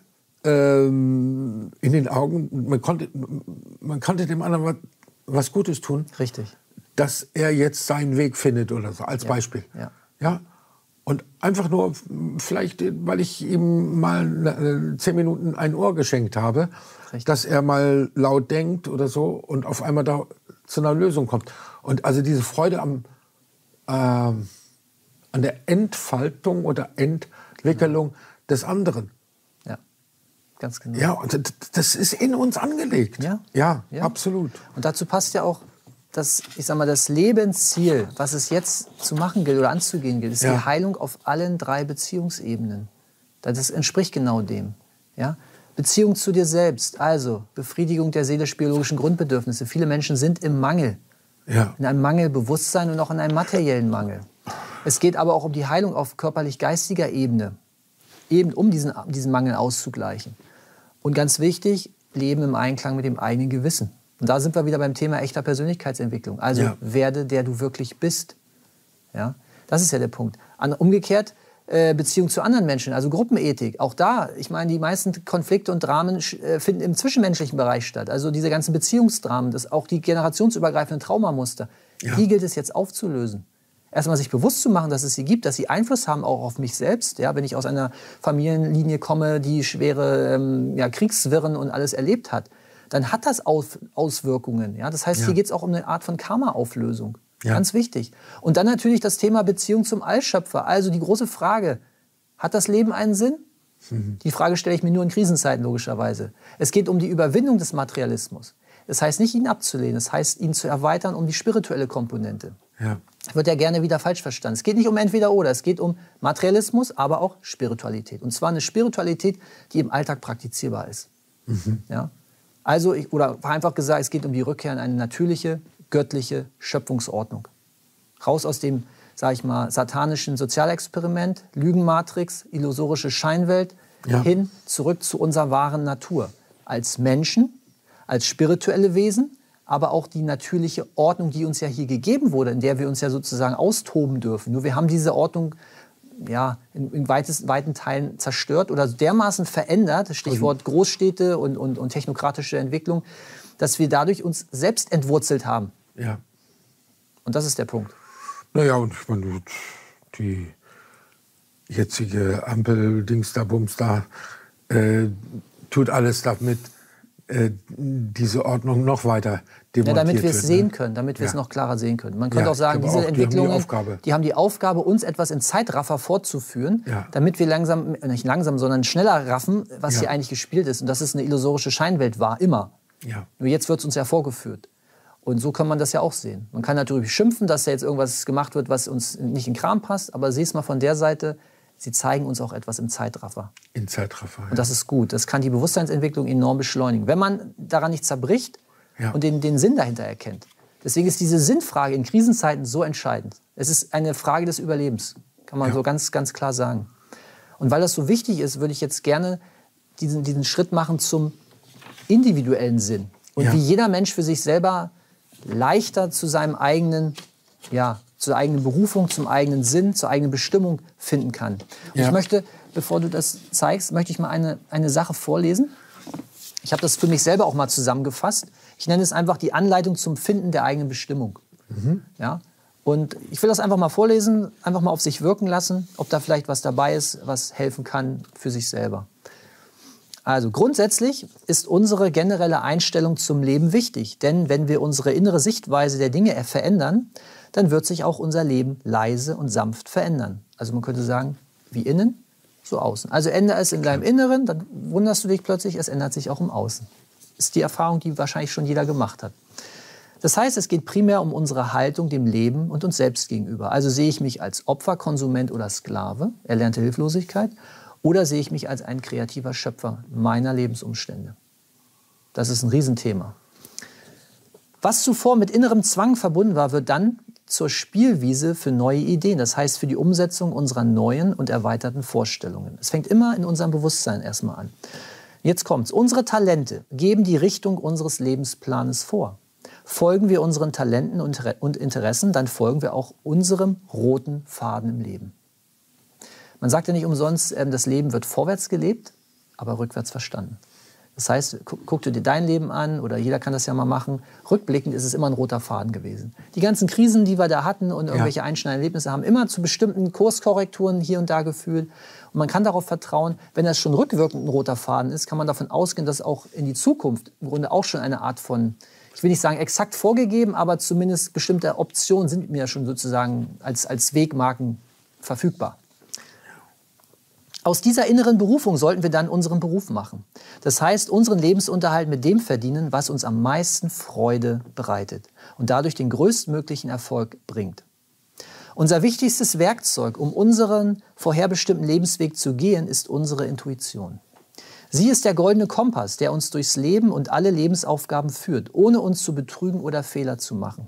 ähm, in den Augen, man konnte, man konnte dem anderen was, was Gutes tun. Richtig. Dass er jetzt seinen Weg findet oder so, als ja. Beispiel. Ja. Ja. Und einfach nur, vielleicht, weil ich ihm mal zehn Minuten ein Ohr geschenkt habe, Richtig. Dass er mal laut denkt oder so und auf einmal da zu einer Lösung kommt. Und also diese Freude am, äh, an der Entfaltung oder Entwicklung genau. des anderen. Ja, ganz genau. Ja, und das ist in uns angelegt. Ja, ja, ja. absolut. Und dazu passt ja auch das, ich sag mal, das Lebensziel, was es jetzt zu machen gilt oder anzugehen gilt, ist ja. die Heilung auf allen drei Beziehungsebenen. Das entspricht genau dem. Ja? Beziehung zu dir selbst, also Befriedigung der seelisch-biologischen Grundbedürfnisse. Viele Menschen sind im Mangel, ja. in einem Mangelbewusstsein und auch in einem materiellen Mangel. Es geht aber auch um die Heilung auf körperlich-geistiger Ebene. eben um diesen, diesen Mangel auszugleichen. Und ganz wichtig, leben im Einklang mit dem eigenen Gewissen. Und da sind wir wieder beim Thema echter Persönlichkeitsentwicklung. Also ja. werde, der du wirklich bist. Ja? Das ist ja der Punkt. An, umgekehrt, äh, Beziehung zu anderen Menschen, also Gruppenethik. Auch da, ich meine, die meisten Konflikte und Dramen äh, finden im zwischenmenschlichen Bereich statt. Also diese ganzen Beziehungsdramen, das, auch die generationsübergreifenden Traumamuster, ja. die gilt es jetzt aufzulösen. Erstmal sich bewusst zu machen, dass es sie gibt, dass sie Einfluss haben auch auf mich selbst. Ja, wenn ich aus einer Familienlinie komme, die schwere ähm, ja, Kriegswirren und alles erlebt hat, dann hat das Aus Auswirkungen. Ja? Das heißt, ja. hier geht es auch um eine Art von Karma-Auflösung. Ja. Ganz wichtig. Und dann natürlich das Thema Beziehung zum Allschöpfer. Also die große Frage, hat das Leben einen Sinn? Mhm. Die Frage stelle ich mir nur in Krisenzeiten logischerweise. Es geht um die Überwindung des Materialismus. Das heißt nicht, ihn abzulehnen. Das heißt, ihn zu erweitern um die spirituelle Komponente. Ja. Wird ja gerne wieder falsch verstanden. Es geht nicht um entweder oder. Es geht um Materialismus, aber auch Spiritualität. Und zwar eine Spiritualität, die im Alltag praktizierbar ist. Mhm. Ja? Also, ich, oder einfach gesagt, es geht um die Rückkehr in eine natürliche, göttliche Schöpfungsordnung. Raus aus dem, sag ich mal, satanischen Sozialexperiment, Lügenmatrix, illusorische Scheinwelt, ja. hin zurück zu unserer wahren Natur. Als Menschen, als spirituelle Wesen, aber auch die natürliche Ordnung, die uns ja hier gegeben wurde, in der wir uns ja sozusagen austoben dürfen. Nur wir haben diese Ordnung ja, in, in weites, weiten Teilen zerstört oder dermaßen verändert, Stichwort Großstädte und, und, und technokratische Entwicklung, dass wir dadurch uns selbst entwurzelt haben. Ja. Und das ist der Punkt. Naja, und ich meine, die jetzige Ampel-Dings da, Bums da, äh, tut alles damit, äh, diese Ordnung noch weiter demontiert ja, damit wir es wird, sehen ne? können, damit wir ja. es noch klarer sehen können. Man könnte ja, auch sagen, diese auch, Entwicklungen, die haben, die, Aufgabe. die haben die Aufgabe, uns etwas in Zeitraffer fortzuführen, ja. damit wir langsam, nicht langsam, sondern schneller raffen, was ja. hier eigentlich gespielt ist. Und dass es eine illusorische Scheinwelt war, immer. Ja. Nur jetzt wird es uns ja vorgeführt. Und so kann man das ja auch sehen. Man kann natürlich schimpfen, dass da jetzt irgendwas gemacht wird, was uns nicht in den Kram passt, aber sieh es mal von der Seite, sie zeigen uns auch etwas im Zeitraffer. In Zeitraffer, ja. Und das ist gut. Das kann die Bewusstseinsentwicklung enorm beschleunigen, wenn man daran nicht zerbricht ja. und den, den Sinn dahinter erkennt. Deswegen ist diese Sinnfrage in Krisenzeiten so entscheidend. Es ist eine Frage des Überlebens, kann man ja. so ganz, ganz klar sagen. Und weil das so wichtig ist, würde ich jetzt gerne diesen, diesen Schritt machen zum individuellen Sinn. Und ja. wie jeder Mensch für sich selber leichter zu seinem eigenen, ja, zur eigenen Berufung, zum eigenen Sinn, zur eigenen Bestimmung finden kann. Und ja. ich möchte, bevor du das zeigst, möchte ich mal eine, eine Sache vorlesen. Ich habe das für mich selber auch mal zusammengefasst. Ich nenne es einfach die Anleitung zum Finden der eigenen Bestimmung. Mhm. Ja? Und ich will das einfach mal vorlesen, einfach mal auf sich wirken lassen, ob da vielleicht was dabei ist, was helfen kann für sich selber. Also grundsätzlich ist unsere generelle Einstellung zum Leben wichtig, denn wenn wir unsere innere Sichtweise der Dinge verändern, dann wird sich auch unser Leben leise und sanft verändern. Also man könnte sagen, wie innen, so außen. Also ändere es in deinem Inneren, dann wunderst du dich plötzlich, es ändert sich auch im Außen. Das ist die Erfahrung, die wahrscheinlich schon jeder gemacht hat. Das heißt, es geht primär um unsere Haltung dem Leben und uns selbst gegenüber. Also sehe ich mich als Opfer, Konsument oder Sklave, erlernte Hilflosigkeit, oder sehe ich mich als ein kreativer Schöpfer meiner Lebensumstände? Das ist ein Riesenthema. Was zuvor mit innerem Zwang verbunden war, wird dann zur Spielwiese für neue Ideen. Das heißt, für die Umsetzung unserer neuen und erweiterten Vorstellungen. Es fängt immer in unserem Bewusstsein erstmal an. Jetzt kommt's. Unsere Talente geben die Richtung unseres Lebensplanes vor. Folgen wir unseren Talenten und Interessen, dann folgen wir auch unserem roten Faden im Leben. Man sagt ja nicht umsonst, das Leben wird vorwärts gelebt, aber rückwärts verstanden. Das heißt, guck dir dein Leben an oder jeder kann das ja mal machen. Rückblickend ist es immer ein roter Faden gewesen. Die ganzen Krisen, die wir da hatten und irgendwelche ja. einschneidenden Erlebnisse haben immer zu bestimmten Kurskorrekturen hier und da geführt. Und man kann darauf vertrauen, wenn das schon rückwirkend ein roter Faden ist, kann man davon ausgehen, dass auch in die Zukunft im Grunde auch schon eine Art von, ich will nicht sagen exakt vorgegeben, aber zumindest bestimmte Optionen sind mir schon sozusagen als, als Wegmarken verfügbar. Aus dieser inneren Berufung sollten wir dann unseren Beruf machen. Das heißt, unseren Lebensunterhalt mit dem verdienen, was uns am meisten Freude bereitet und dadurch den größtmöglichen Erfolg bringt. Unser wichtigstes Werkzeug, um unseren vorherbestimmten Lebensweg zu gehen, ist unsere Intuition. Sie ist der goldene Kompass, der uns durchs Leben und alle Lebensaufgaben führt, ohne uns zu betrügen oder Fehler zu machen.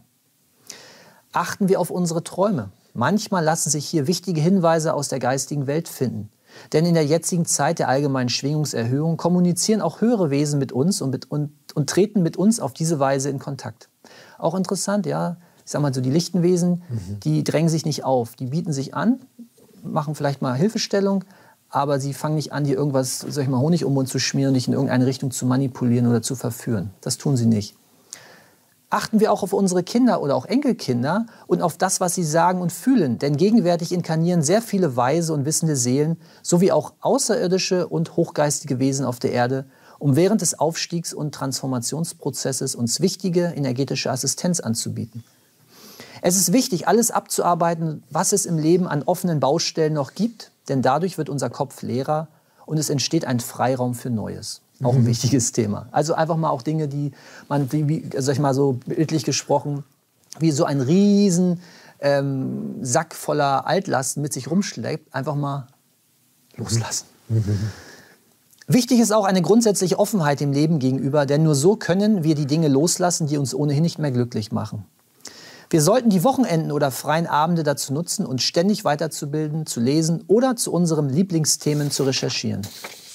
Achten wir auf unsere Träume. Manchmal lassen sich hier wichtige Hinweise aus der geistigen Welt finden. Denn in der jetzigen Zeit der allgemeinen Schwingungserhöhung kommunizieren auch höhere Wesen mit uns und, mit, und, und treten mit uns auf diese Weise in Kontakt. Auch interessant, ja, ich sag mal so, die lichten Wesen, mhm. die drängen sich nicht auf, die bieten sich an, machen vielleicht mal Hilfestellung, aber sie fangen nicht an, dir irgendwas, sag ich mal, Honig um den Mund zu schmieren und dich in irgendeine Richtung zu manipulieren oder zu verführen. Das tun sie nicht. Achten wir auch auf unsere Kinder oder auch Enkelkinder und auf das, was sie sagen und fühlen. Denn gegenwärtig inkarnieren sehr viele weise und wissende Seelen, sowie auch außerirdische und hochgeistige Wesen auf der Erde, um während des Aufstiegs- und Transformationsprozesses uns wichtige energetische Assistenz anzubieten. Es ist wichtig, alles abzuarbeiten, was es im Leben an offenen Baustellen noch gibt, denn dadurch wird unser Kopf leerer und es entsteht ein Freiraum für Neues. Auch ein wichtiges Thema. Also einfach mal auch Dinge, die man, wie, wie, sag ich mal so bildlich gesprochen, wie so ein riesen ähm, Sack voller Altlasten mit sich rumschleppt, einfach mal loslassen. Mhm. Wichtig ist auch eine grundsätzliche Offenheit dem Leben gegenüber, denn nur so können wir die Dinge loslassen, die uns ohnehin nicht mehr glücklich machen. Wir sollten die Wochenenden oder freien Abende dazu nutzen, uns ständig weiterzubilden, zu lesen oder zu unseren Lieblingsthemen zu recherchieren.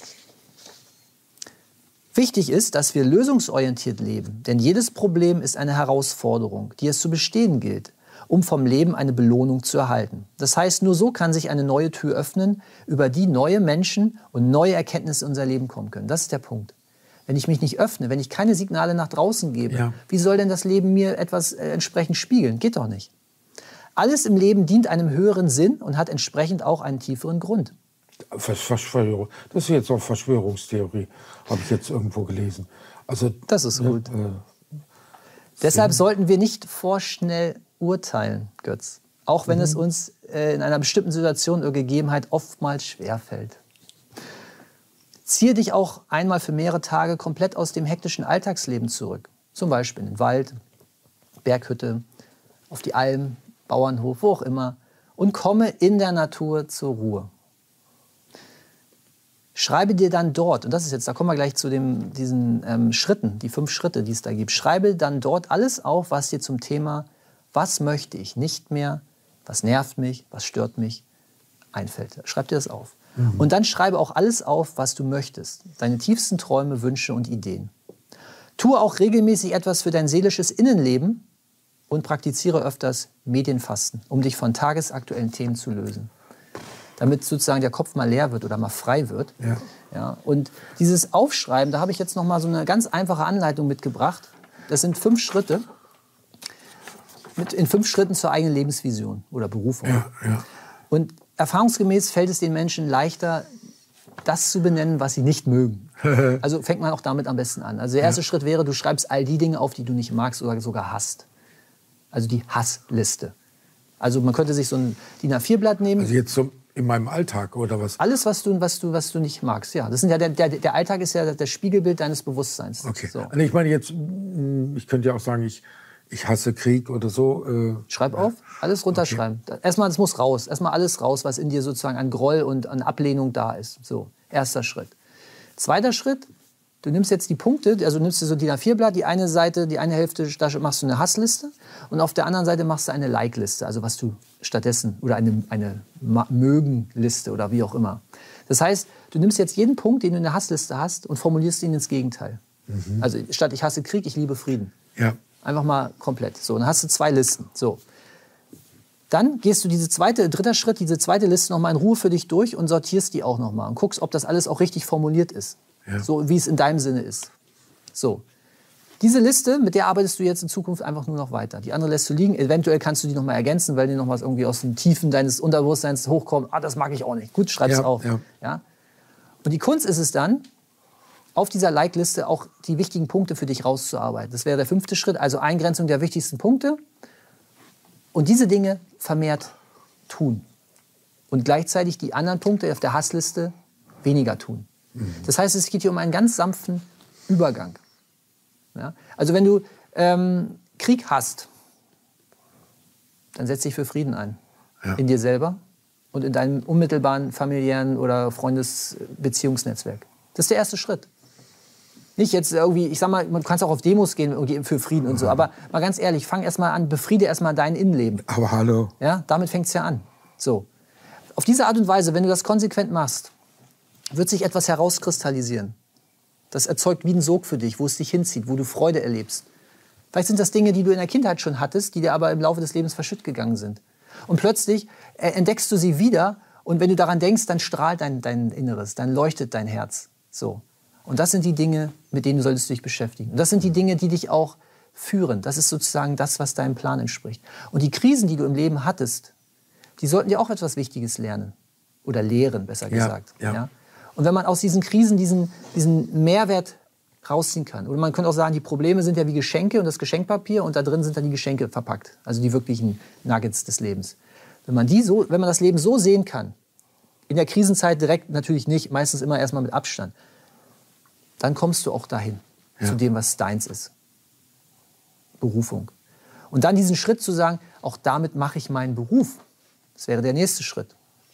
Wichtig ist, dass wir lösungsorientiert leben, denn jedes Problem ist eine Herausforderung, die es zu bestehen gilt, um vom Leben eine Belohnung zu erhalten. Das heißt, nur so kann sich eine neue Tür öffnen, über die neue Menschen und neue Erkenntnisse in unser Leben kommen können. Das ist der Punkt. Wenn ich mich nicht öffne, wenn ich keine Signale nach draußen gebe, ja. wie soll denn das Leben mir etwas äh, entsprechend spiegeln? Geht doch nicht. Alles im Leben dient einem höheren Sinn und hat entsprechend auch einen tieferen Grund. Verschwörung. Das ist jetzt auch Verschwörungstheorie, habe ich jetzt irgendwo gelesen. Also, das ist gut. Äh, Deshalb sollten wir nicht vorschnell urteilen, Götz. Auch wenn mhm. es uns äh, in einer bestimmten Situation oder Gegebenheit oftmals schwerfällt. Ziehe dich auch einmal für mehrere Tage komplett aus dem hektischen Alltagsleben zurück. Zum Beispiel in den Wald, Berghütte, auf die Alm, Bauernhof, wo auch immer. Und komme in der Natur zur Ruhe. Schreibe dir dann dort, und das ist jetzt, da kommen wir gleich zu dem, diesen ähm, Schritten, die fünf Schritte, die es da gibt. Schreibe dann dort alles auf, was dir zum Thema, was möchte ich nicht mehr, was nervt mich, was stört mich, einfällt. Schreib dir das auf. Mhm. Und dann schreibe auch alles auf, was du möchtest. Deine tiefsten Träume, Wünsche und Ideen. Tue auch regelmäßig etwas für dein seelisches Innenleben und praktiziere öfters Medienfasten, um dich von tagesaktuellen Themen zu lösen. Damit sozusagen der Kopf mal leer wird oder mal frei wird. Ja. Ja, und dieses Aufschreiben, da habe ich jetzt noch mal so eine ganz einfache Anleitung mitgebracht. Das sind fünf Schritte, mit, in fünf Schritten zur eigenen Lebensvision oder Berufung. Ja, ja. Und erfahrungsgemäß fällt es den Menschen leichter, das zu benennen, was sie nicht mögen. Also fängt man auch damit am besten an. Also der erste ja. Schritt wäre, du schreibst all die Dinge auf, die du nicht magst oder sogar hasst. Also die Hassliste. Also man könnte sich so ein D I N A vier Blatt nehmen. Also jetzt so in meinem Alltag oder was? Alles, was du, was du, was du nicht magst, ja. Das sind ja der, der, der Alltag ist ja das Spiegelbild deines Bewusstseins. Okay. So. Also ich meine jetzt, ich könnte ja auch sagen, ich, ich hasse Krieg oder so. Äh, Schreib auf, alles runterschreiben. Okay. Erstmal, das muss raus. Erstmal alles raus, was in dir sozusagen an Groll und an Ablehnung da ist. So, erster Schritt. Zweiter Schritt, du nimmst jetzt die Punkte, also nimmst du so ein D I N A vier Blatt, die eine Seite, die eine Hälfte, da machst du eine Hassliste und auf der anderen Seite machst du eine Like-Liste, also was du stattdessen, oder eine, eine Mögen-Liste oder wie auch immer. Das heißt, du nimmst jetzt jeden Punkt, den du in der Hassliste hast und formulierst ihn ins Gegenteil. Mhm. Also statt ich hasse Krieg, ich liebe Frieden. Ja. Einfach mal komplett. So, dann hast du zwei Listen. So. Dann gehst du diese zweite, dritter Schritt, diese zweite Liste noch mal in Ruhe für dich durch und sortierst die auch noch mal und guckst, ob das alles auch richtig formuliert ist. Ja. So wie es in deinem Sinne ist. So. Diese Liste, mit der arbeitest du jetzt in Zukunft einfach nur noch weiter. Die andere lässt du liegen. Eventuell kannst du die noch mal ergänzen, weil dir noch was irgendwie aus den Tiefen deines Unterbewusstseins hochkommt. Ah, das mag ich auch nicht. Gut, schreib's ja, auf. Ja. Ja? Und die Kunst ist es dann, auf dieser Like-Liste auch die wichtigen Punkte für dich rauszuarbeiten. Das wäre der fünfte Schritt, also Eingrenzung der wichtigsten Punkte. Und diese Dinge vermehrt tun. Und gleichzeitig die anderen Punkte auf der Hassliste weniger tun. Mhm. Das heißt, es geht hier um einen ganz sanften Übergang. Ja? Also wenn du ähm, Krieg hast, dann setz dich für Frieden ein. Ja. In dir selber und in deinem unmittelbaren familiären oder Freundesbeziehungsnetzwerk. Das ist der erste Schritt. Nicht jetzt irgendwie, ich sag mal, man kann auch auf Demos gehen irgendwie für Frieden und so, aber mal ganz ehrlich, fang erst mal an, befriede erst mal dein Innenleben. Aber hallo. Ja, damit fängt's ja an. So. auf diese Art und Weise, wenn du das konsequent machst, wird sich etwas herauskristallisieren. Das erzeugt wie ein Sog für dich, wo es dich hinzieht, wo du Freude erlebst. Vielleicht sind das Dinge, die du in der Kindheit schon hattest, die dir aber im Laufe des Lebens verschütt gegangen sind. Und plötzlich entdeckst du sie wieder und wenn du daran denkst, dann strahlt dein, dein Inneres, dann leuchtet dein Herz. So. Und das sind die Dinge, mit denen du solltest dich beschäftigen. Und das sind die Dinge, die dich auch führen. Das ist sozusagen das, was deinem Plan entspricht. Und die Krisen, die du im Leben hattest, die sollten dir auch etwas Wichtiges lernen. Oder lehren, besser gesagt. Ja, ja. Ja? Und wenn man aus diesen Krisen diesen, diesen Mehrwert rausziehen kann. Oder man könnte auch sagen, die Probleme sind ja wie Geschenke und das Geschenkpapier und da drin sind dann die Geschenke verpackt. Also die wirklichen Nuggets des Lebens. Wenn man, die so, wenn man das Leben so sehen kann, in der Krisenzeit direkt natürlich nicht, meistens immer erstmal mit Abstand, dann kommst du auch dahin, ja. zu dem, was deins ist. Berufung. Und dann diesen Schritt zu sagen, auch damit mache ich meinen Beruf. Das wäre der nächste Schritt.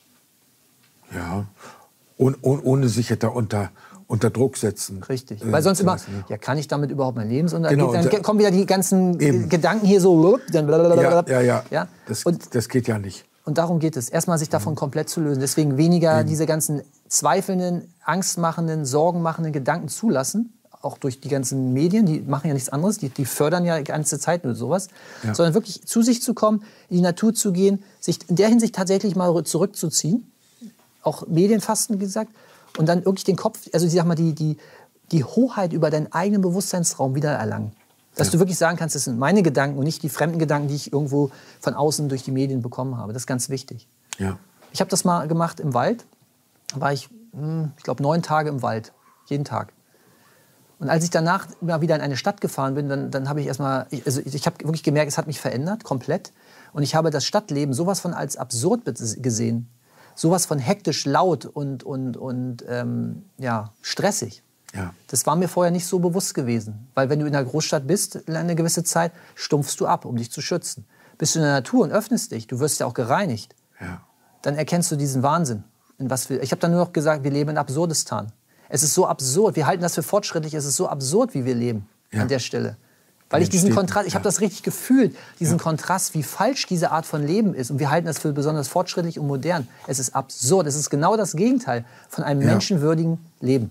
Ja, ohne, ohne sich da unter, unter Druck setzen. Richtig, äh, weil sonst immer, lassen, ja, kann ich damit überhaupt mein Lebensunterhalt? Genau, dann da, kommen wieder die ganzen eben. Gedanken hier so. Dann ja, ja, ja, ja? Das, und, das geht ja nicht. Und darum geht es, erstmal sich davon mhm. komplett zu lösen. Deswegen weniger eben. diese ganzen zweifelnden, angstmachenden, sorgenmachenden Gedanken zulassen. Auch durch die ganzen Medien, die machen ja nichts anderes, die, die fördern ja die ganze Zeit nur sowas. Ja. Sondern wirklich zu sich zu kommen, in die Natur zu gehen, sich in der Hinsicht tatsächlich mal zurückzuziehen. Auch Medienfasten, wie gesagt. Und dann wirklich den Kopf, also ich sag mal, die, die, die Hoheit über deinen eigenen Bewusstseinsraum wieder erlangen. Dass ja. du wirklich sagen kannst, das sind meine Gedanken und nicht die fremden Gedanken, die ich irgendwo von außen durch die Medien bekommen habe. Das ist ganz wichtig. Ja. Ich habe das mal gemacht im Wald. Da war ich, ich glaube, neun Tage im Wald. Jeden Tag. Und als ich danach mal wieder in eine Stadt gefahren bin, dann, dann habe ich erstmal, ich, also ich habe wirklich gemerkt, es hat mich verändert, komplett. Und ich habe das Stadtleben sowas von als absurd gesehen. Sowas von hektisch, laut und, und, und ähm, ja, stressig. Ja. Das war mir vorher nicht so bewusst gewesen. Weil wenn du in der Großstadt bist, eine gewisse Zeit, stumpfst du ab, um dich zu schützen. Bist du in der Natur und öffnest dich, du wirst ja auch gereinigt, ja. dann erkennst du diesen Wahnsinn. In was wir, ich habe dann nur noch gesagt, wir leben in Absurdistan. Es ist so absurd, wir halten das für fortschrittlich, es ist so absurd, wie wir leben ja. an der Stelle. Weil ich diesen Kontrast, ich habe das richtig gefühlt, diesen ja. Kontrast, wie falsch diese Art von Leben ist. Und wir halten das für besonders fortschrittlich und modern. Es ist absurd, es ist genau das Gegenteil von einem ja. menschenwürdigen Leben.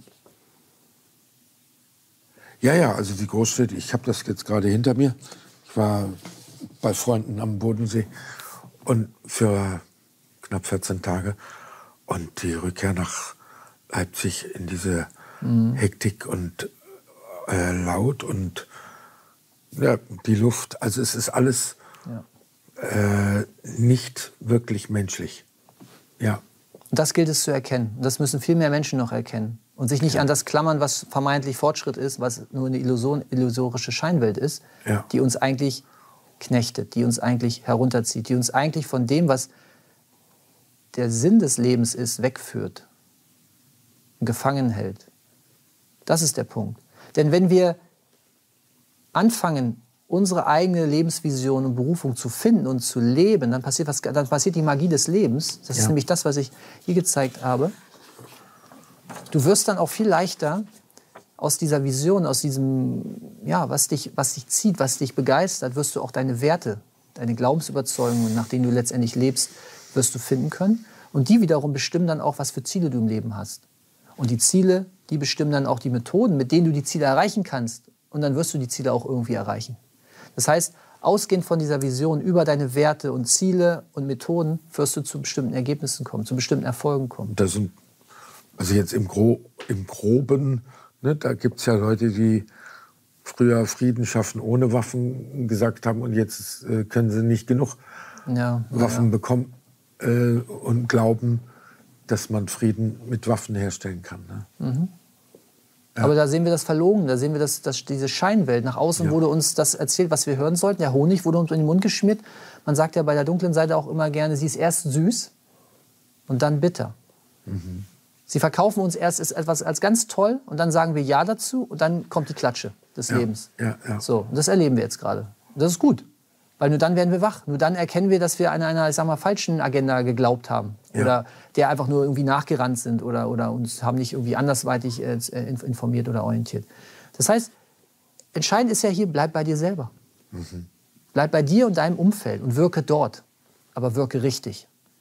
Ja, ja, also die Großstädte, ich habe das jetzt gerade hinter mir. Ich war bei Freunden am Bodensee und für knapp vierzehn Tage. Und die Rückkehr nach Leipzig in diese mhm. Hektik und äh, laut und ja, die Luft. Also es ist alles ja. äh, nicht wirklich menschlich. Ja. Und das gilt es zu erkennen. Das müssen viel mehr Menschen noch erkennen. Und sich nicht ja. an das klammern, was vermeintlich Fortschritt ist, was nur eine Illusion, illusorische Scheinwelt ist, ja. die uns eigentlich knechtet, die uns eigentlich herunterzieht, die uns eigentlich von dem, was der Sinn des Lebens ist, wegführt, gefangen hält. Das ist der Punkt. Denn wenn wir anfangen, unsere eigene Lebensvision und Berufung zu finden und zu leben, dann passiert, was, dann passiert die Magie des Lebens. Das ja. ist nämlich das, was ich hier gezeigt habe. Du wirst dann auch viel leichter aus dieser Vision, aus diesem, ja, was dich, was dich zieht, was dich begeistert, wirst du auch deine Werte, deine Glaubensüberzeugungen, nach denen du letztendlich lebst, wirst du finden können. Und die wiederum bestimmen dann auch, was für Ziele du im Leben hast. Und die Ziele, die bestimmen dann auch die Methoden, mit denen du die Ziele erreichen kannst. Und dann wirst du die Ziele auch irgendwie erreichen. Das heißt, ausgehend von dieser Vision über deine Werte und Ziele und Methoden wirst du zu bestimmten Ergebnissen kommen, zu bestimmten Erfolgen kommen. Das sind, also jetzt im, Gro im Groben, ne, da gibt es ja Leute, die früher Frieden schaffen ohne Waffen gesagt haben und jetzt äh, können sie nicht genug ja, Waffen ja. bekommen äh, und glauben, dass man Frieden mit Waffen herstellen kann. Ne? Mhm. Ja. Aber da sehen wir das Verlogen, da sehen wir das, das, diese Scheinwelt. Nach außen ja. wurde uns das erzählt, was wir hören sollten. Der Honig wurde uns in den Mund geschmiert. Man sagt ja bei der dunklen Seite auch immer gerne, sie ist erst süß und dann bitter. Mhm. Sie verkaufen uns erst etwas als ganz toll und dann sagen wir Ja dazu und dann kommt die Klatsche des ja. Lebens. Ja, ja. So, und das erleben wir jetzt gerade. Und das ist gut, weil nur dann werden wir wach. Nur dann erkennen wir, dass wir an einer, ich sag mal, falschen Agenda geglaubt haben. Ja. Oder der einfach nur irgendwie nachgerannt sind oder, oder uns haben nicht irgendwie andersweitig äh, informiert oder orientiert. Das heißt, entscheidend ist ja hier, bleib bei dir selber. Mhm. Bleib bei dir und deinem Umfeld und wirke dort. Aber wirke richtig.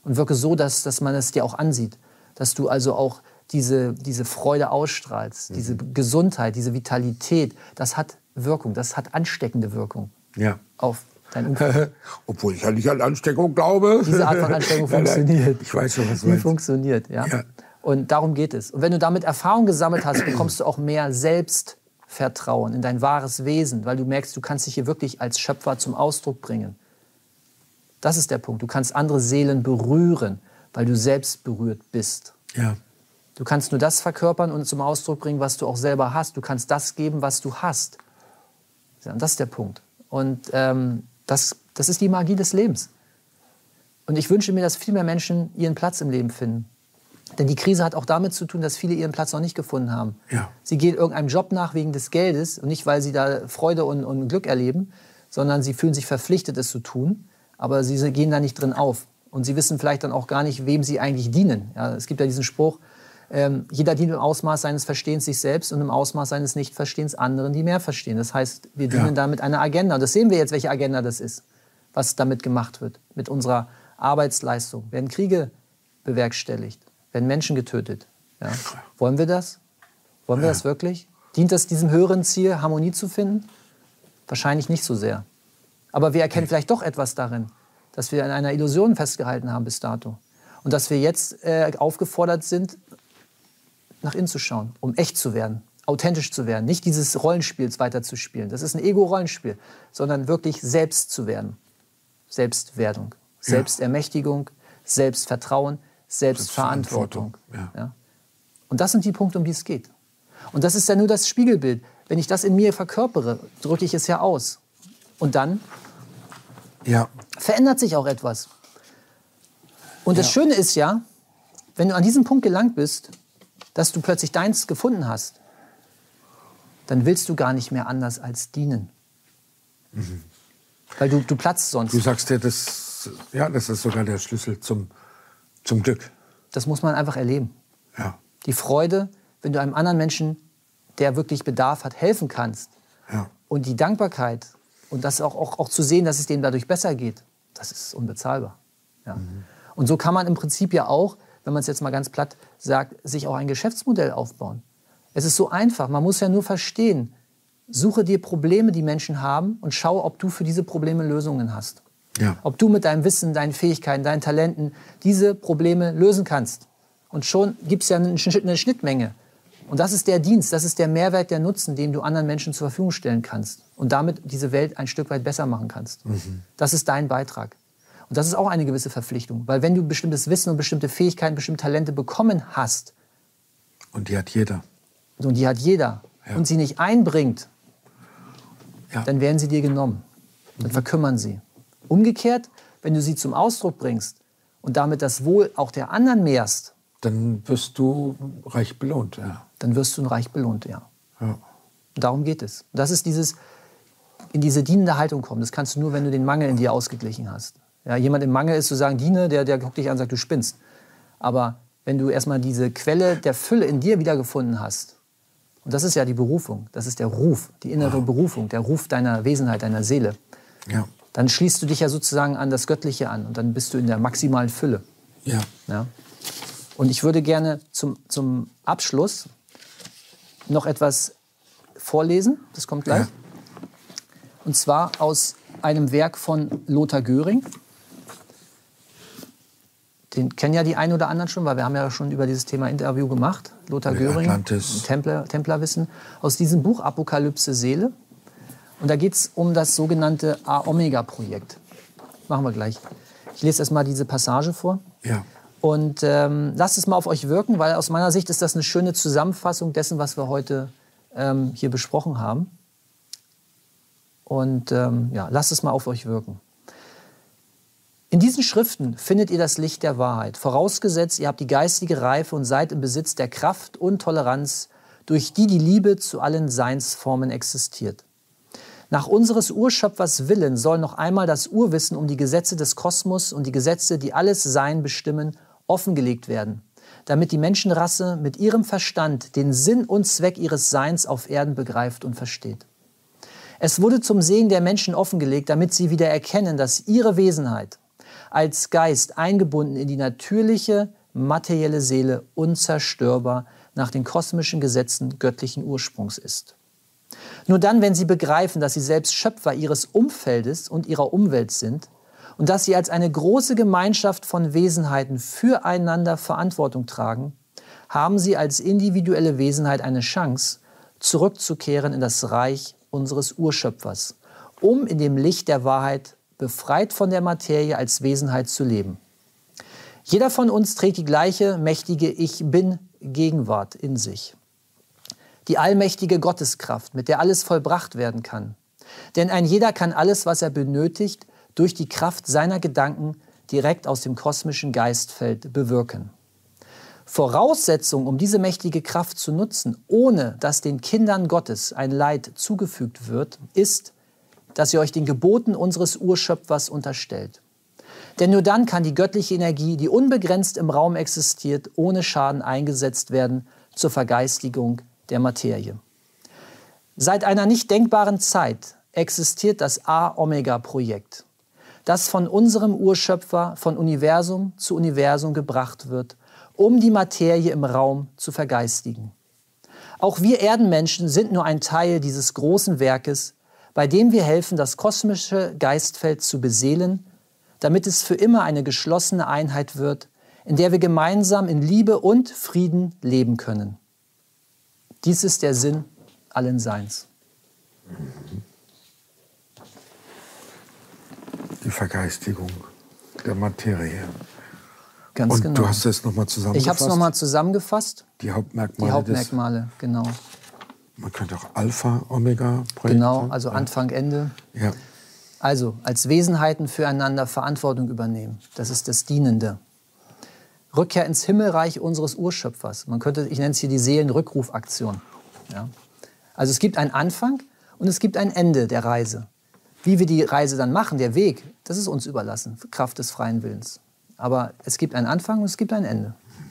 Und wirke so, dass, dass man es dir auch ansieht. Dass du also auch diese, diese Freude ausstrahlst, mhm. diese Gesundheit, diese Vitalität. Das hat Wirkung, das hat ansteckende Wirkung ja. auf dein Umfeld. Obwohl ich ja nicht an Ansteckung glaube. Diese Art von Ansteckung funktioniert. Ich weiß schon, was du Die meinst. funktioniert, ja. ja. Und darum geht es. Und wenn du damit Erfahrung gesammelt hast, bekommst du auch mehr Selbstvertrauen in dein wahres Wesen, weil du merkst, du kannst dich hier wirklich als Schöpfer zum Ausdruck bringen. Das ist der Punkt. Du kannst andere Seelen berühren, weil du selbst berührt bist. Ja. Du kannst nur das verkörpern und zum Ausdruck bringen, was du auch selber hast. Du kannst das geben, was du hast. Ja, und das ist der Punkt. Und ähm, das, das ist die Magie des Lebens. Und ich wünsche mir, dass viel mehr Menschen ihren Platz im Leben finden. Denn die Krise hat auch damit zu tun, dass viele ihren Platz noch nicht gefunden haben. Ja. Sie gehen irgendeinem Job nach wegen des Geldes und nicht, weil sie da Freude und, und Glück erleben, sondern sie fühlen sich verpflichtet, es zu tun, aber sie gehen da nicht drin auf. Und sie wissen vielleicht dann auch gar nicht, wem sie eigentlich dienen. Ja, es gibt ja diesen Spruch, ähm, jeder dient im Ausmaß seines Verstehens sich selbst und im Ausmaß seines Nichtverstehens anderen, die mehr verstehen. Das heißt, wir dienen ja. da mit einer Agenda. Und das sehen wir jetzt, welche Agenda das ist, was damit gemacht wird. Mit unserer Arbeitsleistung werden Kriege bewerkstelligt. Werden Menschen getötet. Ja. Wollen wir das? Wollen wir ja. das wirklich? Dient das diesem höheren Ziel, Harmonie zu finden? Wahrscheinlich nicht so sehr. Aber wir erkennen vielleicht doch etwas darin, dass wir in einer Illusion festgehalten haben bis dato. Und dass wir jetzt äh, aufgefordert sind, nach innen zu schauen, um echt zu werden, authentisch zu werden. Nicht dieses Rollenspiels weiterzuspielen. Das ist ein Ego-Rollenspiel. Sondern wirklich selbst zu werden. Selbstwerdung, ja. Selbstermächtigung, Selbstvertrauen, Selbstverantwortung. Ja. Ja. Und das sind die Punkte, um die es geht. Und das ist ja nur das Spiegelbild. Wenn ich das in mir verkörpere, drücke ich es ja aus. Und dann ja. verändert sich auch etwas. Und das ja. Schöne ist ja, wenn du an diesen Punkt gelangt bist, dass du plötzlich deins gefunden hast, dann willst du gar nicht mehr anders als dienen. Mhm. Weil du, du platzt sonst. Du sagst ja, das, ja, das ist sogar der Schlüssel zum Zum Glück. Das muss man einfach erleben. Ja. Die Freude, wenn du einem anderen Menschen, der wirklich Bedarf hat, helfen kannst. Ja. Und die Dankbarkeit und das auch, auch, auch zu sehen, dass es denen dadurch besser geht, das ist unbezahlbar. Ja. Mhm. Und so kann man im Prinzip ja auch, wenn man es jetzt mal ganz platt sagt, sich auch ein Geschäftsmodell aufbauen. Es ist so einfach, man muss ja nur verstehen, suche dir Probleme, die Menschen haben und schau, ob du für diese Probleme Lösungen hast. Ja. Ob du mit deinem Wissen, deinen Fähigkeiten, deinen Talenten diese Probleme lösen kannst. Und schon gibt es ja eine Schnittmenge. Und das ist der Dienst, das ist der Mehrwert, der Nutzen, den du anderen Menschen zur Verfügung stellen kannst. Und damit diese Welt ein Stück weit besser machen kannst. Mhm. Das ist dein Beitrag. Und das ist auch eine gewisse Verpflichtung. Weil wenn du bestimmtes Wissen und bestimmte Fähigkeiten, bestimmte Talente bekommen hast. Und die hat jeder. Und die hat jeder. Ja. Und sie nicht einbringt, ja. dann werden sie dir genommen. Dann mhm. verkümmern sie. Umgekehrt, wenn du sie zum Ausdruck bringst und damit das Wohl auch der anderen mehrst, dann wirst du reich belohnt. Ja. Dann wirst du reich belohnt, ja. ja. Und darum geht es. Und das ist dieses, in diese dienende Haltung kommen. Das kannst du nur, wenn du den Mangel in dir ausgeglichen hast. Ja, jemand im Mangel ist zu sagen, diene, der, der guckt dich an und sagt, du spinnst. Aber wenn du erstmal diese Quelle der Fülle in dir wiedergefunden hast, und das ist ja die Berufung, das ist der Ruf, die innere wow. Berufung, der Ruf deiner Wesenheit, deiner Seele. Ja. Dann schließt du dich ja sozusagen an das Göttliche an und dann bist du in der maximalen Fülle. Ja. Ja? Und ich würde gerne zum, zum Abschluss noch etwas vorlesen, das kommt gleich. Ja. Und zwar aus einem Werk von Lothar Göring. Den kennen ja die einen oder anderen schon, weil wir haben ja schon über dieses Thema Interview gemacht. Lothar ja, Göring, Atlantis. Templer, Templerwissen. Aus diesem Buch Apokalypse Seele. Und da geht es um das sogenannte A-Omega-Projekt. Machen wir gleich. Ich lese erst mal diese Passage vor. Ja. Und ähm, lasst es mal auf euch wirken, weil aus meiner Sicht ist das eine schöne Zusammenfassung dessen, was wir heute ähm, hier besprochen haben. Und ähm, ja, lasst es mal auf euch wirken. In diesen Schriften findet ihr das Licht der Wahrheit, vorausgesetzt, ihr habt die geistige Reife und seid im Besitz der Kraft und Toleranz, durch die die Liebe zu allen Seinsformen existiert. Nach unseres Urschöpfers Willen soll noch einmal das Urwissen um die Gesetze des Kosmos und die Gesetze, die alles Sein bestimmen, offengelegt werden, damit die Menschenrasse mit ihrem Verstand den Sinn und Zweck ihres Seins auf Erden begreift und versteht. Es wurde zum Segen der Menschen offengelegt, damit sie wieder erkennen, dass ihre Wesenheit als Geist eingebunden in die natürliche, materielle Seele unzerstörbar nach den kosmischen Gesetzen göttlichen Ursprungs ist. Nur dann, wenn sie begreifen, dass sie selbst Schöpfer ihres Umfeldes und ihrer Umwelt sind und dass sie als eine große Gemeinschaft von Wesenheiten füreinander Verantwortung tragen, haben sie als individuelle Wesenheit eine Chance, zurückzukehren in das Reich unseres Urschöpfers, um in dem Licht der Wahrheit befreit von der Materie als Wesenheit zu leben. Jeder von uns trägt die gleiche mächtige Ich-Bin-Gegenwart in sich. Die allmächtige Gotteskraft, mit der alles vollbracht werden kann. Denn ein jeder kann alles, was er benötigt, durch die Kraft seiner Gedanken direkt aus dem kosmischen Geistfeld bewirken. Voraussetzung, um diese mächtige Kraft zu nutzen, ohne dass den Kindern Gottes ein Leid zugefügt wird, ist, dass ihr euch den Geboten unseres Urschöpfers unterstellt. Denn nur dann kann die göttliche Energie, die unbegrenzt im Raum existiert, ohne Schaden eingesetzt werden zur Vergeistigung der Materie. Seit einer nicht denkbaren Zeit existiert das A-Omega-Projekt, das von unserem Urschöpfer von Universum zu Universum gebracht wird, um die Materie im Raum zu vergeistigen. Auch wir Erdenmenschen sind nur ein Teil dieses großen Werkes, bei dem wir helfen, das kosmische Geistfeld zu beseelen, damit es für immer eine geschlossene Einheit wird, in der wir gemeinsam in Liebe und Frieden leben können. Dies ist der Sinn allen Seins. Die Vergeistigung der Materie. Ganz Und genau. du hast es nochmal zusammengefasst? Ich habe es nochmal zusammengefasst. Die Hauptmerkmale. Die Hauptmerkmale, genau. Man könnte auch Alpha-Omega-Projekt. Genau, also Anfang, Ende. Ja. Also als Wesenheiten füreinander Verantwortung übernehmen. Das ist das Dienende. Rückkehr ins Himmelreich unseres Urschöpfers. Man könnte, ich nenne es hier die Seelenrückrufaktion. Ja. Also es gibt einen Anfang und es gibt ein Ende der Reise. Wie wir die Reise dann machen, der Weg, das ist uns überlassen, Kraft des freien Willens. Aber es gibt einen Anfang und es gibt ein Ende.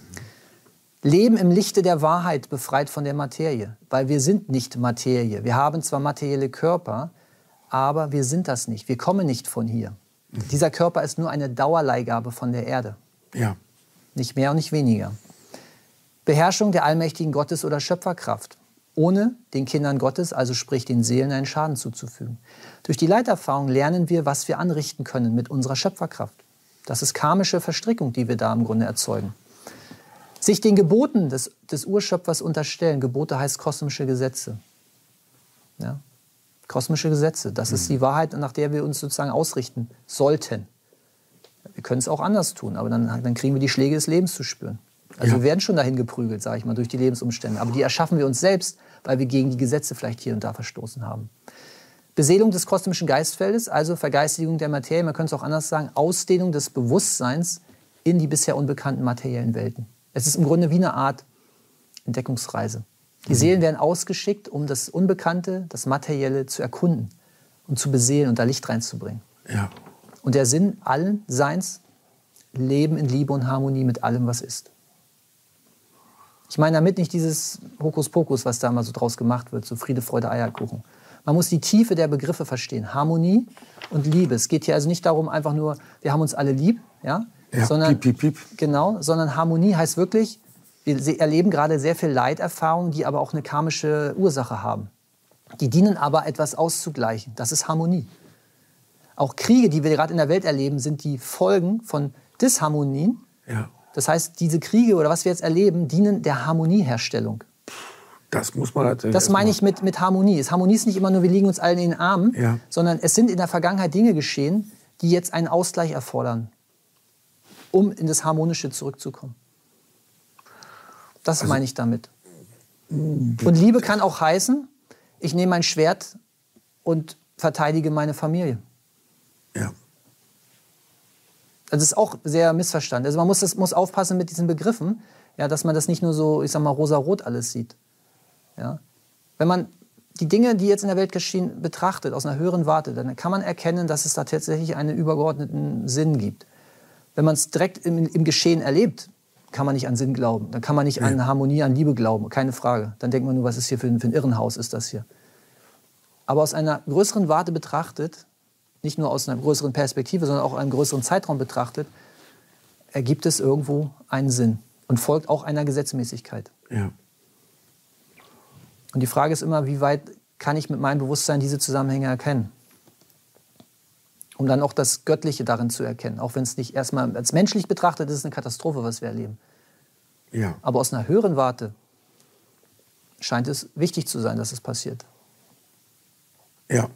Leben im Lichte der Wahrheit, befreit von der Materie. Weil wir sind nicht Materie. Wir haben zwar materielle Körper, aber wir sind das nicht. Wir kommen nicht von hier. Mhm. Dieser Körper ist nur eine Dauerleihgabe von der Erde. Ja. Nicht mehr und nicht weniger. Beherrschung der allmächtigen Gottes- oder Schöpferkraft. Ohne den Kindern Gottes, also sprich den Seelen, einen Schaden zuzufügen. Durch die Leiterfahrung lernen wir, was wir anrichten können mit unserer Schöpferkraft. Das ist karmische Verstrickung, die wir da im Grunde erzeugen. Sich den Geboten des, des Urschöpfers unterstellen. Gebote heißt kosmische Gesetze. Ja? Kosmische Gesetze, das ist die Wahrheit, nach der wir uns sozusagen ausrichten sollten. Wir können es auch anders tun, aber dann, dann kriegen wir die Schläge des Lebens zu spüren. Also Ja. wir werden schon dahin geprügelt, sage ich mal, durch die Lebensumstände. Aber die erschaffen wir uns selbst, weil wir gegen die Gesetze vielleicht hier und da verstoßen haben. Beseelung des kosmischen Geistfeldes, also Vergeistigung der Materie, man könnte es auch anders sagen, Ausdehnung des Bewusstseins in die bisher unbekannten materiellen Welten. Es ist im Grunde wie eine Art Entdeckungsreise. Die mhm. Seelen werden ausgeschickt, um das Unbekannte, das Materielle zu erkunden und zu beseelen und da Licht reinzubringen. Ja. Und der Sinn allen Seins, Leben in Liebe und Harmonie mit allem, was ist. Ich meine damit nicht dieses Hokuspokus, was da mal so draus gemacht wird, so Friede, Freude, Eierkuchen. Man muss die Tiefe der Begriffe verstehen. Harmonie und Liebe. Es geht hier also nicht darum, einfach nur, wir haben uns alle lieb, ja? Ja, sondern, piep, piep, piep. Genau, sondern Harmonie heißt wirklich, wir erleben gerade sehr viel Leiterfahrungen, die aber auch eine karmische Ursache haben. Die dienen aber, etwas auszugleichen. Das ist Harmonie. Auch Kriege, die wir gerade in der Welt erleben, sind die Folgen von Disharmonien. Ja. Das heißt, diese Kriege oder was wir jetzt erleben, dienen der Harmonieherstellung. Das muss man natürlich. Das meine ich mit, mit Harmonie. Harmonie ist nicht immer nur, wir liegen uns allen in den Armen, Ja. sondern es sind in der Vergangenheit Dinge geschehen, die jetzt einen Ausgleich erfordern, um in das Harmonische zurückzukommen. Das Also, meine ich damit. Und Liebe kann auch heißen, ich nehme mein Schwert und verteidige meine Familie. Ja. Das ist auch sehr missverstanden. Also man muss, das, muss aufpassen mit diesen Begriffen, ja, dass man das nicht nur so, ich sag mal, rosa-rot alles sieht. Ja? Wenn man die Dinge, die jetzt in der Welt geschehen, betrachtet, aus einer höheren Warte, dann kann man erkennen, dass es da tatsächlich einen übergeordneten Sinn gibt. Wenn man es direkt im, im Geschehen erlebt, kann man nicht an Sinn glauben. Dann kann man nicht ja. an Harmonie, an Liebe glauben, keine Frage. Dann denkt man nur, was ist hier für ein, für ein Irrenhaus, ist das hier. Aber aus einer größeren Warte betrachtet, nicht nur aus einer größeren Perspektive, sondern auch einem größeren Zeitraum betrachtet, ergibt es irgendwo einen Sinn und folgt auch einer Gesetzmäßigkeit. Ja. Und die Frage ist immer, wie weit kann ich mit meinem Bewusstsein diese Zusammenhänge erkennen? Um dann auch das Göttliche darin zu erkennen. Auch wenn es nicht erstmal als menschlich betrachtet ist, eine Katastrophe, was wir erleben. Ja. Aber aus einer höheren Warte scheint es wichtig zu sein, dass es passiert. Ja.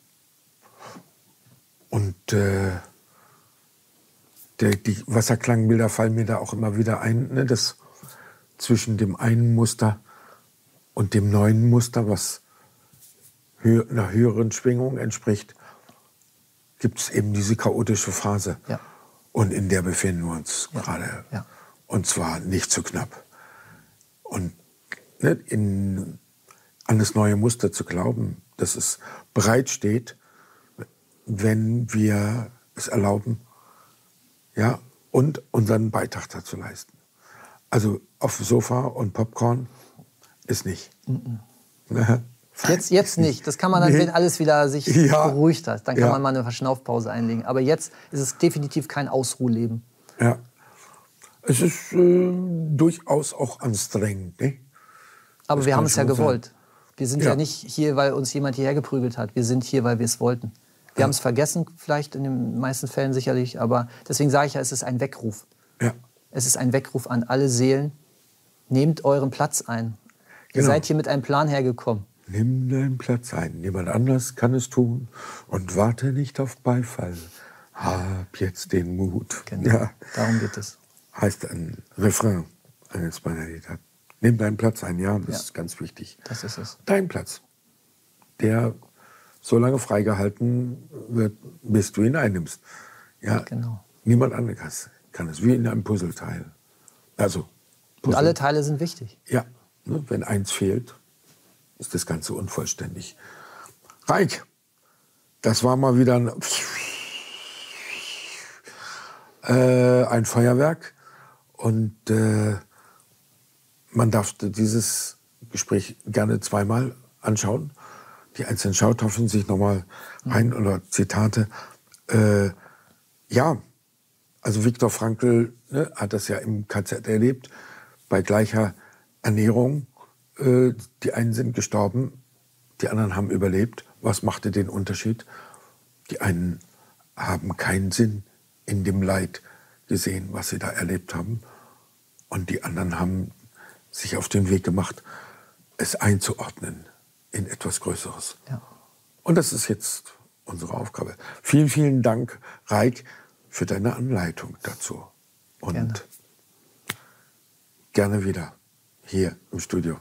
Und äh, der, die Wasserklangbilder fallen mir da auch immer wieder ein, ne, dass zwischen dem einen Muster und dem neuen Muster, was hö einer höheren Schwingung entspricht, gibt es eben diese chaotische Phase. Ja. Und in der befinden wir uns Ja. gerade. Ja. Und zwar nicht zu knapp. Und ne, in, an das neue Muster zu glauben, dass es bereitsteht, wenn wir es erlauben, ja, und unseren Beitrag dazu leisten. Also auf dem Sofa und Popcorn ist nicht. Mm-mm. Jetzt, jetzt nicht. Das kann man dann, Nee. wenn alles wieder sich Ja. beruhigt hat. Dann kann Ja. man mal eine Verschnaufpause einlegen. Aber jetzt ist es definitiv kein Ausruhleben. Ja. Es ist äh, durchaus auch anstrengend. Ne? Aber Das wir kann haben es ja schon sein. gewollt. Wir sind ja. Ja. nicht hier, weil uns jemand hierher geprügelt hat. Wir sind hier, weil wir es wollten. Wir Ja. haben es vergessen, vielleicht in den meisten Fällen sicherlich. Aber deswegen sage ich ja, es ist ein Weckruf. Ja. Es ist ein Weckruf an alle Seelen. Nehmt euren Platz ein. Ihr Genau. seid hier mit einem Plan hergekommen. Nimm deinen Platz ein. Niemand anders kann es tun. Und warte nicht auf Beifall. Hab jetzt den Mut. Genau. Ja. Darum geht es. Heißt ein Refrain eines meiner Lieder. Nimm deinen Platz ein. Ja, das Ja. ist ganz wichtig. Das ist es. Dein Platz. Der so lange freigehalten wird, bis du ihn einnimmst. Ja, Genau. niemand anderes kann es. Wie in einem Puzzleteil. Also, Und Puzzle. alle Teile sind wichtig. Ja, ne, wenn eins fehlt, ist das Ganze unvollständig. Raik, das war mal wieder ein, äh, ein Feuerwerk. Und äh, man darf dieses Gespräch gerne zweimal anschauen. Die einzelnen Schautafeln sich nochmal ein oder Zitate. Äh, ja, also Viktor Frankl, ne, hat das ja im K Z erlebt, bei gleicher Ernährung. Äh, die einen sind gestorben, die anderen haben überlebt. Was machte den Unterschied? Die einen haben keinen Sinn in dem Leid gesehen, was sie da erlebt haben. Und die anderen haben sich auf den Weg gemacht, es einzuordnen in etwas Größeres. Ja. Und das ist jetzt unsere Aufgabe. Vielen, vielen Dank, Raik, für deine Anleitung dazu. Und Gerne. gerne wieder hier im Studio.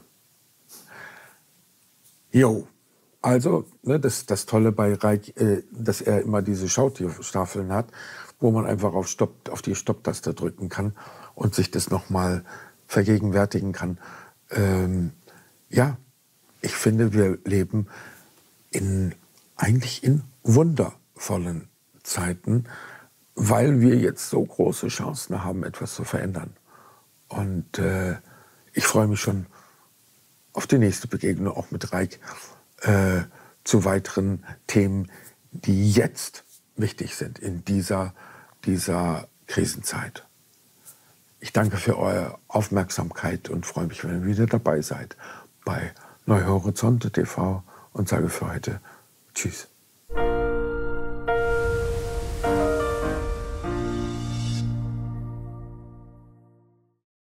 Jo, also ne, das, das Tolle bei Raik, äh, dass er immer diese Schautafeln hat, wo man einfach auf, Stopp, auf die Stopptaste drücken kann und sich das nochmal vergegenwärtigen kann. Ähm, ja, ich finde, wir leben in, eigentlich in wundervollen Zeiten, weil wir jetzt so große Chancen haben, etwas zu verändern. Und äh, ich freue mich schon auf die nächste Begegnung, auch mit Raik, äh, zu weiteren Themen, die jetzt wichtig sind in dieser, dieser Krisenzeit. Ich danke für eure Aufmerksamkeit und freue mich, wenn ihr wieder dabei seid bei Neue Horizonte T V und sage für heute Tschüss.